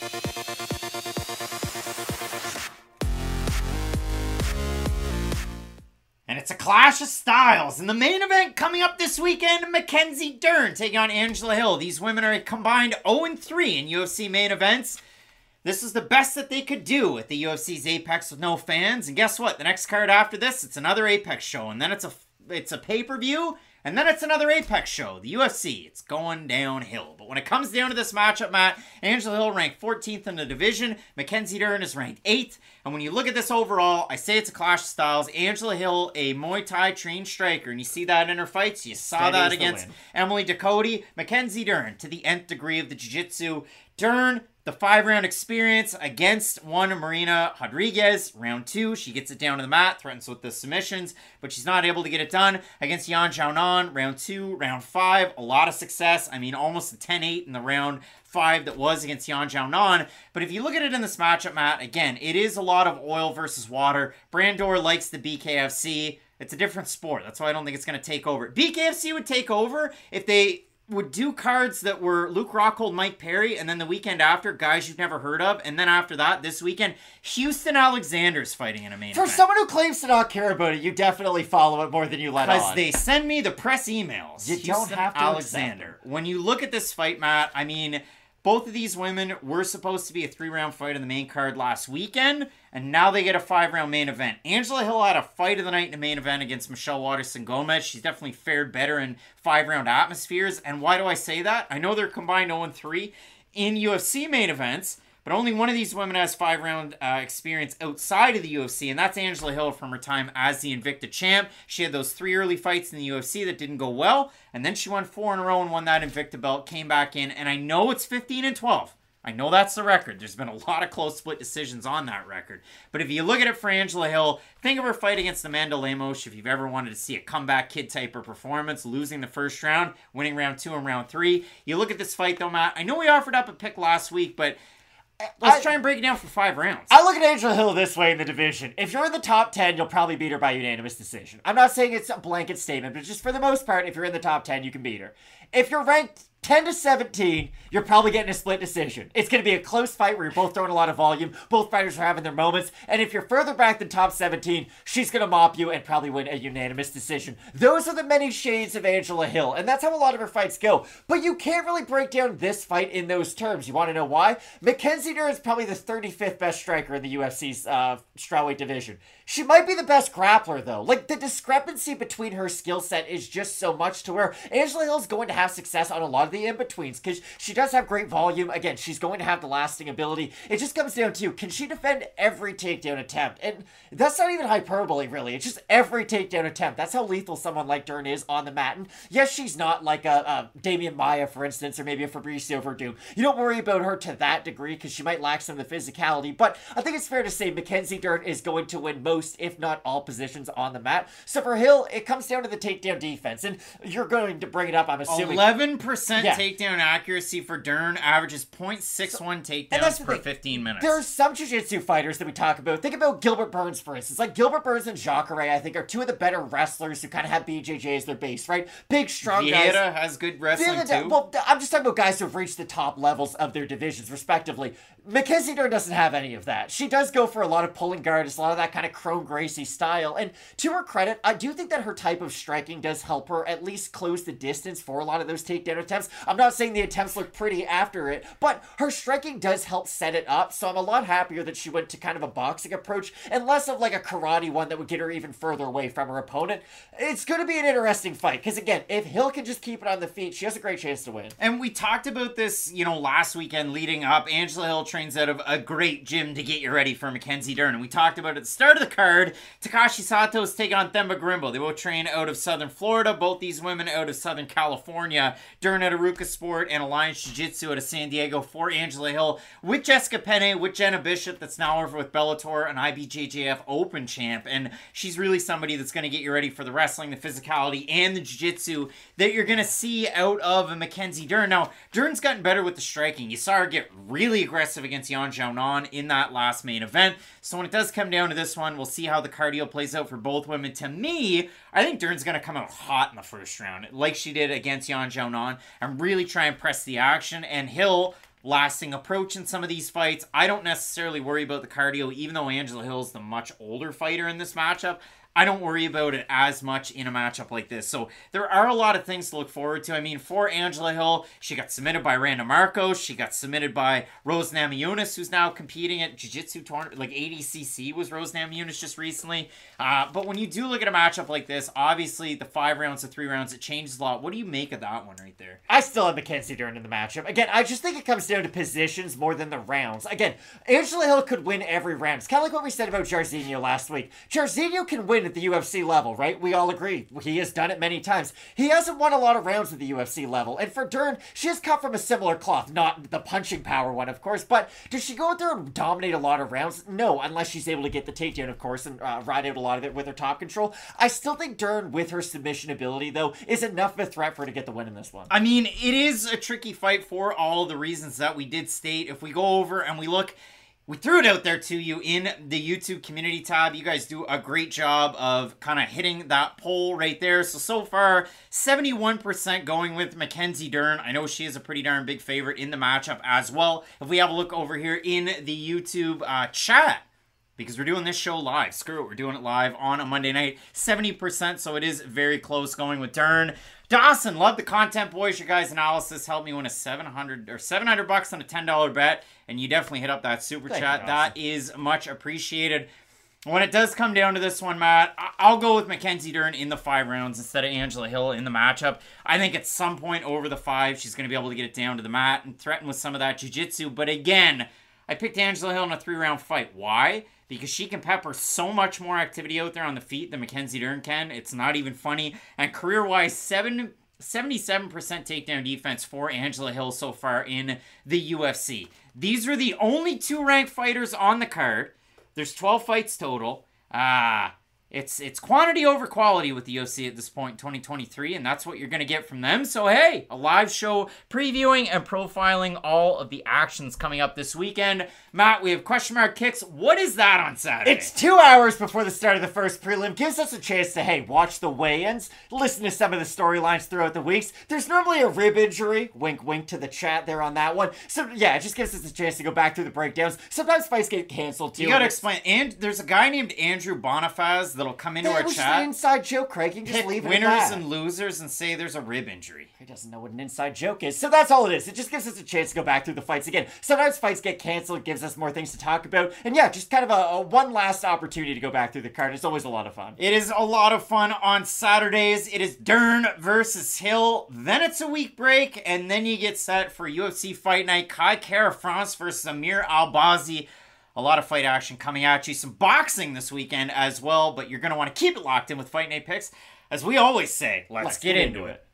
And it's a clash of styles. In the main event coming up this weekend, Mackenzie Dern taking on Angela Hill. These women are a combined oh and three in U F C main events. This is the best that they could do at the U F C's Apex with no fans. And guess what? The next card after this, it's another Apex show. And then it's a, it's a pay-per-view. And then it's another Apex show. The U F C, it's going downhill. But when it comes down to this matchup, Matt, Angela Hill ranked fourteenth in the division. Mackenzie Dern is ranked eighth. And when you look at this overall, I say it's a clash of styles. Angela Hill, a Muay Thai trained striker. And you see that in her fights. You saw Steady that as the against wind. Emily Ducote. Mackenzie Dern, to the nth degree of the jiu-jitsu. Dern, the five-round experience against one Marina Rodriguez. Round two, she gets it down to the mat, threatens with the submissions, but she's not able to get it done. Against Yan Xiaonan, round two, round five, a lot of success. I mean, almost a ten eight in the round five that was against Yan Xiaonan. But if you look at it in this matchup, Matt, again, it is a lot of oil versus water. Brandor likes the B K F C. It's a different sport. That's why I don't think it's going to take over. B K F C would take over if they would do cards that were Luke Rockhold, Mike Perry, and then the weekend after, guys you've never heard of, and then after that, this weekend, Houston Alexander's fighting in a main For event. someone who claims to not care about it, you definitely follow it more than you let on. Because they send me the press emails. You don't Houston have to Alexander. When you look at this fight, Matt, I mean, both of these women were supposed to be a three-round fight in the main card last weekend, and now they get a five-round main event. Angela Hill had a fight of the night in the main event against Michelle Waterson-Gomez. She's definitely fared better in five-round atmospheres, and why do I say that? I know they're combined oh and three in U F C main events, but only one of these women has five-round uh, experience outside of the U F C, and that's Angela Hill from her time as the Invicta champ. She had those three early fights in the U F C that didn't go well, and then she won four in a row and won that Invicta belt, came back in, and I know it's fifteen and twelve. I know that's the record. There's been a lot of close split decisions on that record. But if you look at it for Angela Hill, think of her fight against Amanda Lemos if you've ever wanted to see a comeback kid type of performance, losing the first round, winning round two and round three. You look at this fight though, Matt, I know we offered up a pick last week, but let's I, try and break it down for five rounds. I look at Angela Hill this way in the division. If you're in the top ten, you'll probably beat her by unanimous decision. I'm not saying it's a blanket statement, but just for the most part, if you're in the top ten, you can beat her. If you're ranked ten to seventeen, you're probably getting a split decision. It's going to be a close fight where you're both throwing a lot of volume. Both fighters are having their moments. And if you're further back than top seventeen, she's going to mop you and probably win a unanimous decision. Those are the many shades of Angela Hill. And that's how a lot of her fights go. But you can't really break down this fight in those terms. You want to know why? Mackenzie Dern is probably the thirty-fifth best striker in the U F C's uh, strawweight division. She might be the best grappler, though. Like, the discrepancy between her skill set is just so much to where Angela Hill's going to have success on a lot of the in-betweens, because she does have great volume. Again, she's going to have the lasting ability. It just comes down to, can she defend every takedown attempt? And that's not even hyperbole, really. It's just every takedown attempt. That's how lethal someone like Dern is on the mat. And yes, she's not like a, a Damian Maia, for instance, or maybe a Fabricio Verdum. You don't worry about her to that degree, because she might lack some of the physicality. But I think it's fair to say Mackenzie Dern is going to win most, if not all, positions on the mat. So for Hill, it comes down to the takedown defense. And you're going to bring it up, I'm assuming. eleven percent percent Yeah. takedown accuracy for Dern, averages point six one takedowns per fifteen minutes. There are some jiu-jitsu fighters that we talk about. Think about Gilbert Burns, for instance. Like, Gilbert Burns and Jacare, I think, are two of the better wrestlers who kind of have B J J as their base, right? Big, strong guys. Vieira has good wrestling, Vieira, too. Well, I'm just talking about guys who have reached the top levels of their divisions, respectively. Mackenzie Dern doesn't have any of that. She does go for a lot of pulling guard, a lot of that kind of Chrome Gracie style. And to her credit, I do think that her type of striking does help her at least close the distance for a lot of those takedown attempts. I'm not saying the attempts look pretty after it, but her striking does help set it up. So I'm a lot happier that she went to kind of a boxing approach and less of like a karate one that would get her even further away from her opponent. It's going to be an interesting fight because, again, if Hill can just keep it on the feet, she has a great chance to win. And we talked about this, you know, last weekend leading up. Angela Hill trains out of a great gym to get you ready for Mackenzie Dern. And we talked about at the start of the card, Takashi Sato is taking on Themba Grimbo. They both train out of Southern Florida. Both these women out of Southern California. Dern out of Ruka Sport and Alliance Jiu-Jitsu out of San Diego for Angela Hill. With Jessica Penne, with Jenna Bishop, that's now over with Bellator, an I B J J F Open champ. And she's really somebody that's going to get you ready for the wrestling, the physicality, and the jiu-jitsu that you're going to see out of Mackenzie Dern. Now, Dern's gotten better with the striking. You saw her get really aggressive against Yan Xiaonan in that last main event. So when it does come down to this one, we'll see how the cardio plays out for both women. To me, I think Dern's going to come out hot in the first round, like she did against Yan Xiaonan, and really try and press the action. And Hill, lasting approach in some of these fights. I don't necessarily worry about the cardio, even though Angela Hill's the much older fighter in this matchup. I don't worry about it as much in a matchup like this. So there are a lot of things to look forward to. I mean, for Angela Hill, she got submitted by Randa Marcos. She got submitted by Rose Namajunas, who's now competing at Jiu-Jitsu tournament. Like A D C C was Rose Namajunas just recently. Uh, but when you do look at a matchup like this, obviously the five rounds to three rounds, it changes a lot. What do you make of that one right there? I still have Mackenzie Dern in the matchup. Again, I just think it comes down to positions more than the rounds. Again, Angela Hill could win every round. It's kind of like what we said about Jairzinho last week. Jairzinho can win at the U F C level, right? We all agree. He has done it many times. He hasn't won a lot of rounds at the U F C level. And for Dern, she has cut from a similar cloth. Not the punching power one, of course, but does she go out there and dominate a lot of rounds? No, unless she's able to get the takedown, of course, and uh, ride out a lot of it with her top control. I still think Dern, with her submission ability, though, is enough of a threat for her to get the win in this one. I mean, it is a tricky fight for all the reasons that we did state. If we go over and we look, we threw it out there to you in the YouTube community tab. You guys do a great job of kind of hitting that poll right there. So, so far, seventy-one percent going with Mackenzie Dern. I know she is a pretty darn big favorite in the matchup as well. If we have a look over here in the YouTube uh, chat, because we're doing this show live. Screw it, we're doing it live on a Monday night. seventy percent, so it is very close going with Dern. Dawson, love the content, boys. Your guys' analysis helped me win a seven hundred or seven hundred bucks on a ten dollar bet, and you definitely hit up that super Thank chat. you, that is much appreciated. When it does come down to this one, Matt, I- I'll go with Mackenzie Dern in the five rounds instead of Angela Hill in the matchup. I think at some point over the five, she's going to be able to get it down to the mat and threaten with some of that jiu-jitsu. But again, I picked Angela Hill in a three-round fight. Why? Because she can pepper so much more activity out there on the feet than Mackenzie Dern can. It's not even funny. And career-wise, seven... seventy-seven percent takedown defense for Angela Hill so far in the U F C. These are the only two ranked fighters on the card. There's twelve fights total. Ah, it's it's quantity over quality with the U F C at this point in twenty twenty-three, and that's what you're going to get from them. So, hey, a live show previewing and profiling all of the actions coming up this weekend. Matt, we have question mark kicks. What is that on Saturday? It's two hours before the start of the first prelim. Gives us a chance to, hey, watch the weigh-ins, listen to some of the storylines throughout the weeks. There's normally a rib injury. Wink, wink to the chat there on that one. So, yeah, it just gives us a chance to go back through the breakdowns. Sometimes fights get canceled, too. You gotta explain. And there's a guy named Andrew Bonifaz that'll come into That our was just chat. an inside joke, Craig. You can just Pick leave it winners at that. and losers and say there's a rib injury. He doesn't know what an inside joke is. So that's all it is. It just gives us a chance to go back through the fights again. Sometimes fights get canceled. It gives us more things to talk about. And yeah, just kind of a, a one last opportunity to go back through the card. It's always a lot of fun. It is a lot of fun on Saturdays. It is Dern versus Hill. Then it's a week break, and then you get set for U F C Fight Night. Kai Kara France versus Amir Albazi. A lot of fight action coming at you. Some boxing this weekend as well, but you're going to want to keep it locked in with Fight Night picks. As we always say, let's, Let's get, get into into it.